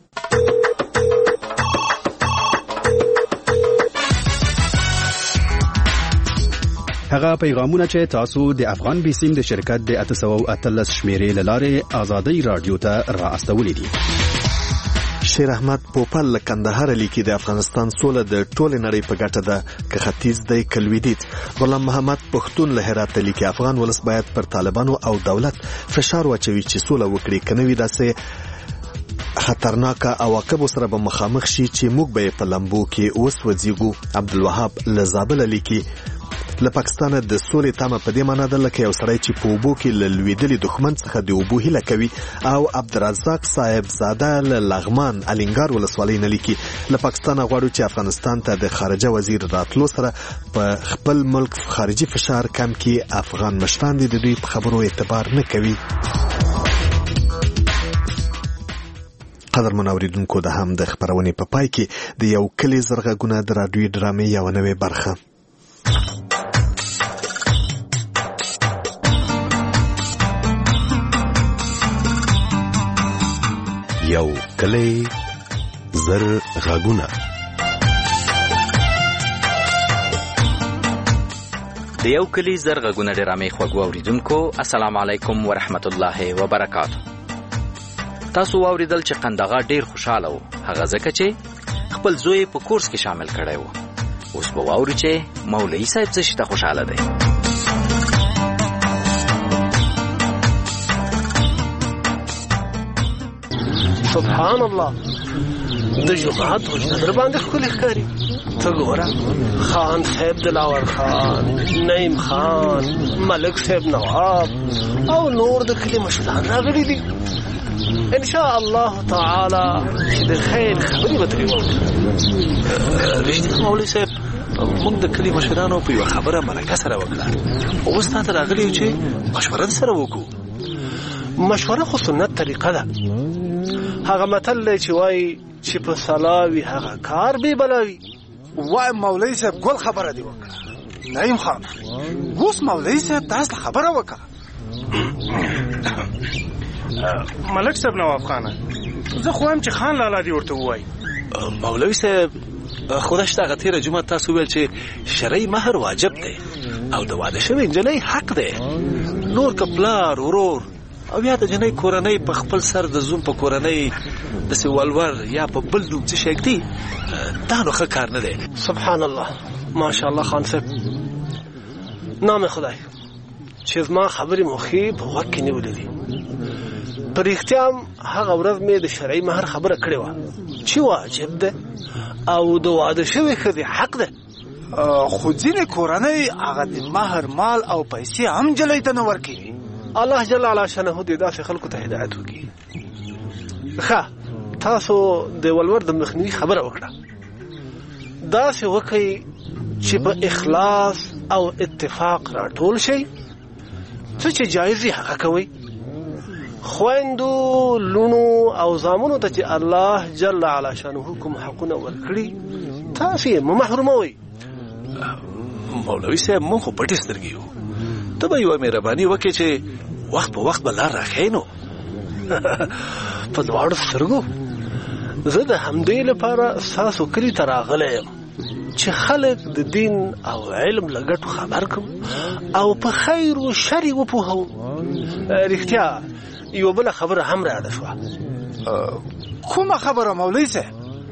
هغه پیغامونه چې تاسو د افغان بیسیم د شرکت د 813 شمیرې لاره آزادۍ رادیو ته را استولې دي. شیر احمد پوپل له کندهار لیکي د افغانستان سوله د ټولې نړۍ په ګټه ده که ختیځ دی که لویدیځ. غلام محمد پښتون له هرات لیکي افغان ولس باید پر طالبانو او دولت فشار واچوي چې سوله وکړي که نه وي داسې خطرناکه عواقب سره به مخامخ شي چې موږ به په لمبو کې وسوځېږو. عبدالوهاب له زابل لیکي له پاکستانه د سولې تمه په دې معنا ده لکه یو سړی چې په اوبو کې له لوېدلي دښمن څخه د اوبو هیله کوي. او عبدالرزاق صاحب زاده له لغمان الینګار ولسوالۍ نه لیکي له پاکستانه غواړو چې افغانستان ته د خارجه وزیر راتلو سره په خپل ملک خارجي فشار کم کړي. افغان مشران د دوی په خبرو اعتبار نه کوي. قدرمن اوریدونکو د هم د خبرونې په پای کې د یو کلی زرغږونه د راډیو ډرامې یوه نوې برخه. یو کلی زر غږونه د یو کلی زر غږونه ډرامې خوږو اوریدونکو السلام علیکم ورحمت الله وبرکاتو. تاسو واوریدل چې قندغه ډیر خوشاله و هغه ځکه چې خپل زوی په کورس کې شامل کړی و. اوس به واوري چې مولوي صاحب څه شي ته خوشاله دی. سبحان الله د جماعت حجره در باندې ښکلې ښکاري. ته ګوره خان صاحب دلاور خان نعیم خان ملک صاحب نواب او نور د کلي مشران راغلي دي. ان شاء الله تعالی چې د خیر خبرې به ترې وکړو. رښتیا مولوي صاحب موږ د کلي مشرانو په یوه خبره مرکه سره وکړه، اوس تا ته راغلي یو چې مشوره سره وکړو. مشوره خو سنت طریقه ده. هغه متل دی چې وایي چې په سلاوي هغه کار بې بلاوي. وایم مولوي صاحب ګل خبره دی وکړه. نعیم خان اوس مولوي صاحب تاسو خبره وکړه. ملک صاحب نواف خانه زه خو هم چې خان لالا دی ورته وایي. مولوي صاحب خدا شته هغه تېره جمعه تاسو ویل چې شرعي مهر واجب دی او د واده شوې نجلۍ حق دی. نور که پلار ورور او یا د جنۍ کورنۍ په خپل سر د زوم په کورنۍ داسې ولور یا په بل نوم څه شی ږدي، دا نو ښه کار نه دی. سبحان الله ماشاءالله خان صاحب، نام خدای چې زما خبرې مو ښې په غوږ کې نیولې دي. په رښتیا هم هغه ورځ مې د شرعي مهر خبره کړې وه چې واجب ده او د واده شوې ښځې حق ده. خو ځینې کورنۍ هغه د مهر مال او پیسې هم نجلۍ ته نه ورکوي. الله جل وعلا شانه دې داسې خلکو ته هدایت وکړي. ښه تاسو د ولور د مخنیوي خبره وکړه، داسې وکړئ چې په اخلاص او اتفاق راټول شئ. څه چې جایز یې هغه کوئ. خویندو لونو او زامنو ته چې الله جل وعلا شانه کوم حقونه ورکړي تاسو یې مه محروموئ. مولوي صاحب مونږ خو پټې سترګې یو، ته به یوه مهرباني وکړې چې وخت په وخت به لار راښیې نو. په دواړو سترګو زه د همدې لپاره ستاسو کلي ته راغلی یم چې خلک د دین او علم له ګټو خبر کړم او په خیر و شر یې وپوهوم. رښتیا یوه بله خبره هم راده شوه. کومه خبره مولوي صاحب؟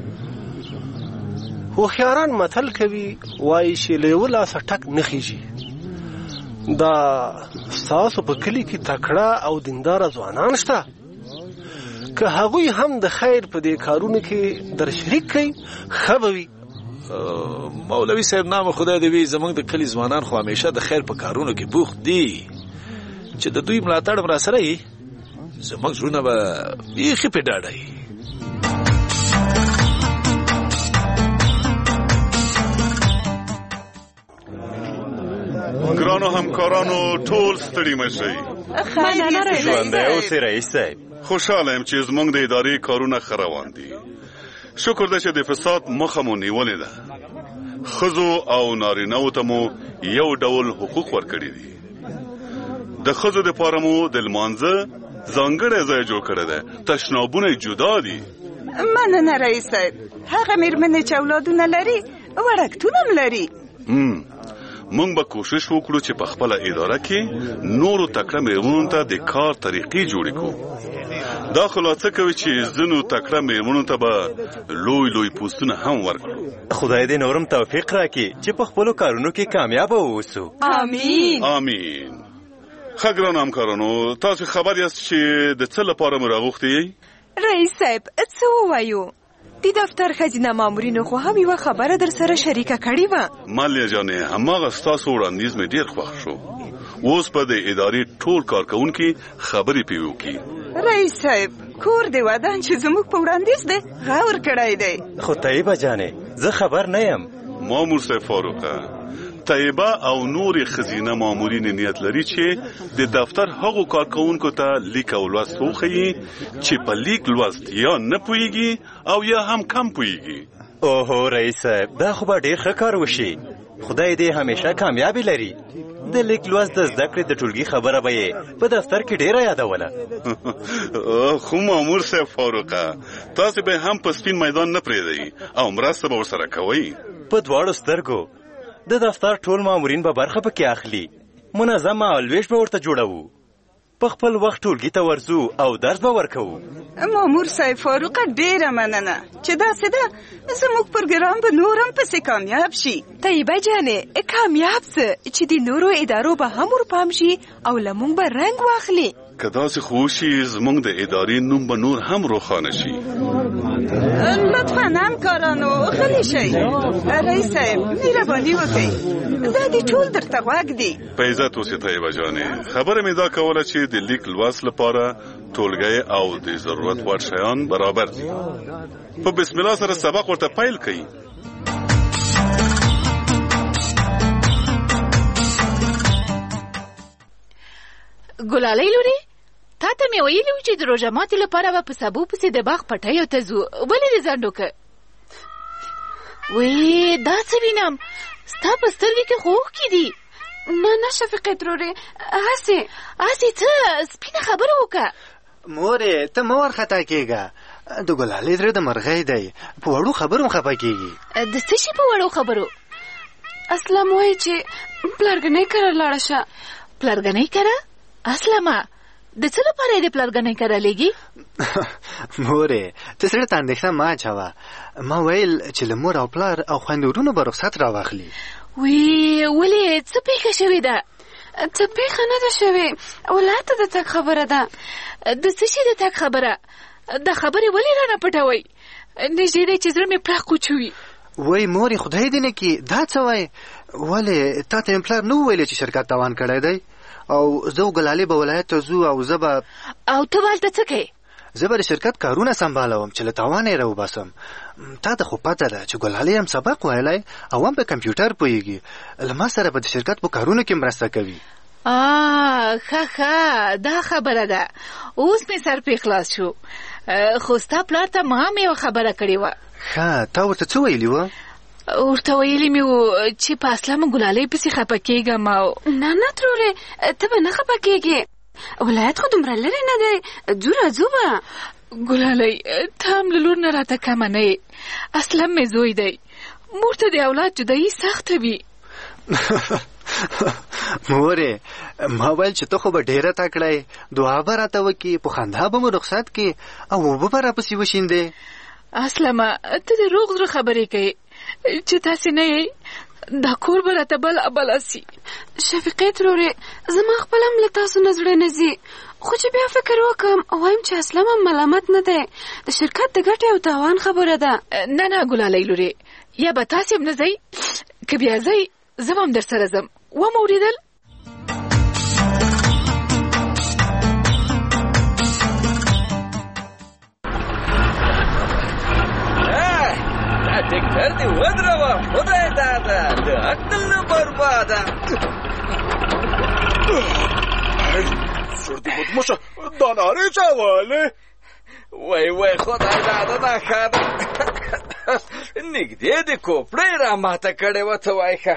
هوښیاران متل کوي وایي چې له یوه لاسه ټک نه خیږي. دا ستاسو په کلي کې تکړه او دینداره ځوانان شته، که هغوی هم د خیر په دې کارونو کې در شریک کوي ښه به وي. مولوي صاحب نام خدای دې وي، زموږ د کلي ځوانان خو همیشه د خیر په کارونو کې بوخت دي. چې د دوی ملاتړ هم راسره وي زموږ زړونه به بیخي پې ډاډه وي. ګرانو همکارانو ټول ستړي مه شئ. ژوندی اوسئ رئیس صاحب. خوشحاله یم چې زموږ د ادارې کارونه ښه روان دي. شکر ده چې د فساد مخه مو نیولې ده. ښځو او نارینه‌وو ته مو یو ډول حقوق ورکړي دي. د ښځو دپاره مو د لمانځه ځانګړی ځای جوړ کړی دی. تشنابونه یې جدا دي. مننه رئیس صاحب. هغه مېرمنې چې اولادونه لري وړکتون هم لري. مونږ به کوشش وکړو چې په خپله اداره کې نورو تکړه مېرمنو ته د کار طریقې جوړې کړو. دا خو لا څه کوي چې ځینو تکړه مېرمنو ته به لوی لوی پوستونه هم ورکړو. خدای دې نورم توفیق راکړي چې په خپلو کارونو کې کامیابه واوسو. آمین آمین. ښه ګرانو همکارانو، تاسو خبر یاست چې د څه لپاره مو راغوښتي یئ؟ رئیس صاحب څه ووایو؟ د دفتر ښځینه مامورینو خو هم یوه خبره در سره شریکه کړې وه. مالیه جانې، هماغه ستاسو وړاندیز مې ډېر خوښ شو. اوس به د ادارې ټول کارکوونکي خبرې پرې وکړي. رئیس صاحب کور د ودان چې زموږ په وړاندیز دی غور کړی دی. خو طیبه جانې زه خبر نه یم. مامور صاحب فاروقه، طیبه او نور ښځینه مامورین نیت لري چې د دفتر هغو کارکوونکو ته لیک او لوست وښیي چې په لیک لوست یا نه پوهیږي او یا هم کم پوهیږي. اوهو رئیس صاحب دا خو به ډېر ښه کار وشي. خدای دې همیشه کامیابي لري. د لیک لوست د زده کړې د ټولګي خبره به یې په دفتر کې ډېره یادوله. خو مامور صاحب فاروقه، تاسې به هم په سپین میدان نه پرېږدئ او مرسته به ورسره کوئ. په دواړو سترګو د دفتر ټول مامورین به برخه پکې اخلي. منظم مهالویش به ورته جوړوو. په خپل وخت ټولګي ته ورځو او درس به ورکوو. مامور صاحب فاروقه ډېره مننه چې داسې ده زموږ پروګرام به نور هم پسې کامیاب شي. طیبه جانې کامیاب څه چې د نورو ادارو به هم ورپام شي او له موږ به رنګ واخلي. که داسې خو وشي زموږ د ادارې نوم به نور هم روښانه شي. لطفا همکارانو غلي شئ. رئیس صاحب مهرباني وکړئ، دا دې ټول درته غوږ دي. په عزت اوسې طیبه جانې. خبره مې دا کوله چې د لیک لوست لپاره ټولګی او د ضرورت وړ شیان برابر دي. په بسم الله سره سبق ورته پیل کړئ. ګلالۍ لورې، تا ته مې ویلي و چې د روژه ماتي لپاره به په سبو پسې د باغ پټیو ته ځو، ولې دې ځنډ وکړ؟ وی دا څه وینم، ستا په سترګې کې خو اوښکې دي. نه شفیقې ترورې، هسې څه سپینه خبره وکړه. مورې ته مه ورخطا کېږه، د ګلالۍ زړه د مرغۍ دی، په وړو خبرو خفه کېږي. د څه شي په وړو خبرو؟ اسلم وایي چې پلارګنۍ کره لاړه شه. پلارګنۍ کره؟ اسلمه د څه لپاره یې د پلارګنۍ کره لیږي؟ مورې ته زړه ته اندېښنه مه اچوه، ما ویل چې له مور او پلار او خویندورونو به رخصت راواخلي. وی ولې څه پېښه شوې ده؟ څه پېښه نه ده شوې، ولایت ته د تګ خبره ده. د څه شي د تګ خبره؟ دا خبرې ولې رانه پټوئ؟ نږدې دی چې زړه مې پړق وچوي. وای مورې خدای دې نه کړي، دا څه وایې؟ ولې تا ته مې پلار نه وویلې چې شرکت تاوان کړی دی او زه او ګلالۍ به ولایت ته ځو او زه به او ته به هلته څه کوې؟ زه به د شرکت کارونه سمبالوم چې له تاوانه یې راوباسم. تا ته خو پته ده چې ګلالۍ هم سبق ویلی او هم په کمپیوټر پوهېږي، له ما سره به د شرکت په کارونو کې مرسته کوي. ښه دا خبره ده، اوس مې سر پې خلاص شو. خو ستا پلار ته ما هم یوه خبره کړې وه. ښه تا ورته څه ویلي وه؟ ورته ویلي مې وو چې په اسلامه ګلالۍ پسې خفه کېږم او نه ترورې ته به نه خفه کېږې، ولایت خو دومره لرې نه دی، ځو راځو به. ګلالۍ ته هم له لور نه راته کمه نه یې، اسلم مې زوی دی، مور ته د اولاد جدایي سخته وي. مورې ما ویل چې ته خو به ډېره تکړه یې، دعا به راته وکړي، په خندا به مو رخصت کړي او اوبه به راپسې وشیندې. اسلمه ته د روغ زړه خبرې کوې چې تاسې نه یې، دا کور به راته بله سي. شفیقې ترورې زما خپل هم له تاسو نه زړه نه ځي، خو چې بیا فکر وکړم وایم چې اسلم هم ملامت نه دی، د شرکت د ګټې او تاوان خبره ده. نه ګلالۍ لورې، یا به تاسې هم نه ځئ، که بیا ځئ زه به هم در سره ځم. ومه اورېدل؟ ټیکټر دې ودروه، خدای داده د عقل نه برباده. زړه دې بدمشه، دا نارې چا وهلې؟ وای خدای داده دا ښه ده، نږدې دې کوپړۍ را ماته کړې وه، ته وایې ښه.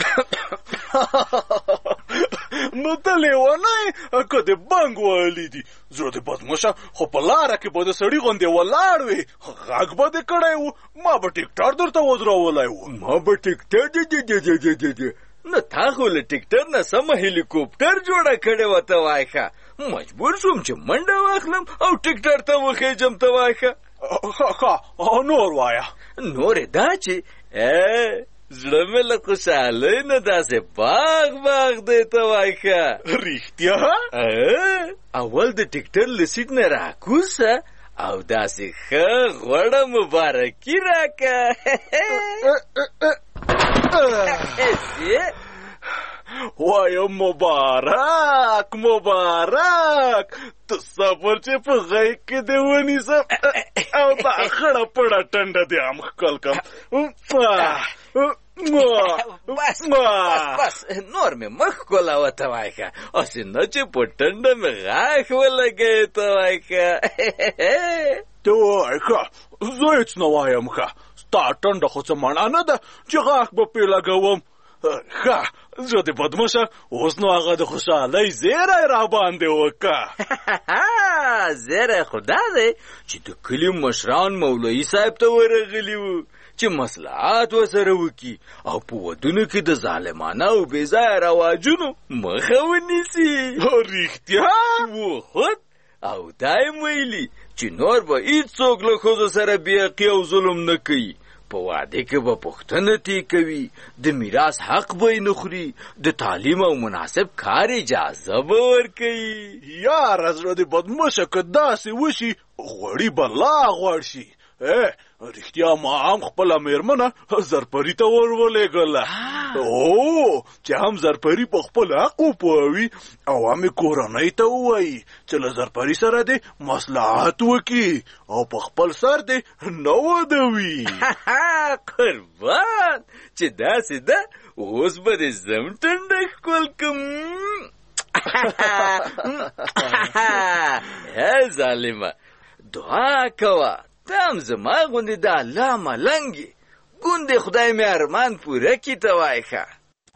نو ته لیونی که دې بنګ وهلي دي؟ زړه دې بدمشه، خو په لاره کې به د سړي غوندې ولاړ وې، غږ به دې کړی و، ما به ټیکټر درته وځرولی و. ما به ټیکټر نو تا خو له ټیکټر نه سمه هلیکوپټر جوړه کړې وه، ته وایې ښه. مجبور شوم چې منډه واخلم او ټیکټر ته وخېجم، ته وایې ښه. نور وایه. نورې دا چې زړه مې له خوشحالۍ نه داسې باغ دی، ته وایې ښه. رښتیا؟ اول د ټیکټر له سیټ نه راکوزه او داسې ښه غوړه مبارکي راکه. وایم مبارک ته صبر چې په غیږ کې دې ونیسم او دا خړه پړه ټنډه دې هم ښکل کړم. بس نور مې مخ کولاوه، ته وایې ښه. هسې نه چې په ټنډه مې غاښ ولګوې، ته وایې ښه. ته وایې ښه، زه هېڅ نه وایم ښه، ستا ټنډه خو څه مڼه نه ده چې غاښ به پرې لګوم. ښه زړه دې بدمشه، اوس نو هغه د خوشحالۍ زیری را باندې وکړه. زیری خو دا دی چې د کلي مشران مولوي صاحب ته ورغلي وو چې مصلحات ورسره وکړي او په ودونو کې د ظالمانه او بې ځایه رواجونو مخه ونیسي. رښتیا و خود او دا یې ویلي چې نور به هېڅوک له ښځو سره بېحقي او ظلم نه کوي، په واده کې به پوښتنه تې کوي، د میراث حق به یې نه خوري، د تعلیم او مناسب کار اجازه به ورکوي. یاره زړه دې بدمشه، که داسې وشي غوړي به لا غوړ شي. رښتیا ما هم خپله مېرمنه زرپري ته ورولېږله، چې هم زرپري په خپل حق وپوهوي او هم یې کورنۍ ته ووایي چې له زرپري سره دې مصلحت وکړي او په خپل سر دې نه ودوي. قربان چې داسې ده، اوس به دې زم ټنډه ښکل کړم. هی ظالمه دعا کوه ته هم زما غوندې د الله ملنګ یې ګوندې خدای مې ارمان پوره کړي ته وایې ښه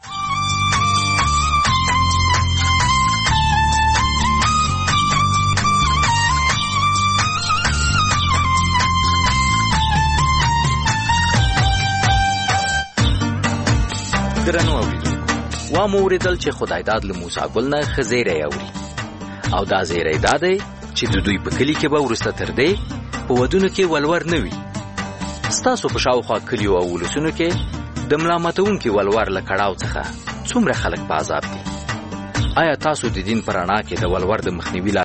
درنو اوریدونکو وا مو اورېدل چې خدایداد له موسی ګل نه ښه زیری اوري او دا زیری دا دی چې د دوی په کلي کې به وروسته تر دې په ودونو کې ولور نه وي ستاسو په شاوخوا کلیو او ولسونو کې د ملامتونکي ولور له کړاو څخه څومره خلک په عذاب دي آیا تاسو د دین په رڼا کې د ولور د مخنیوي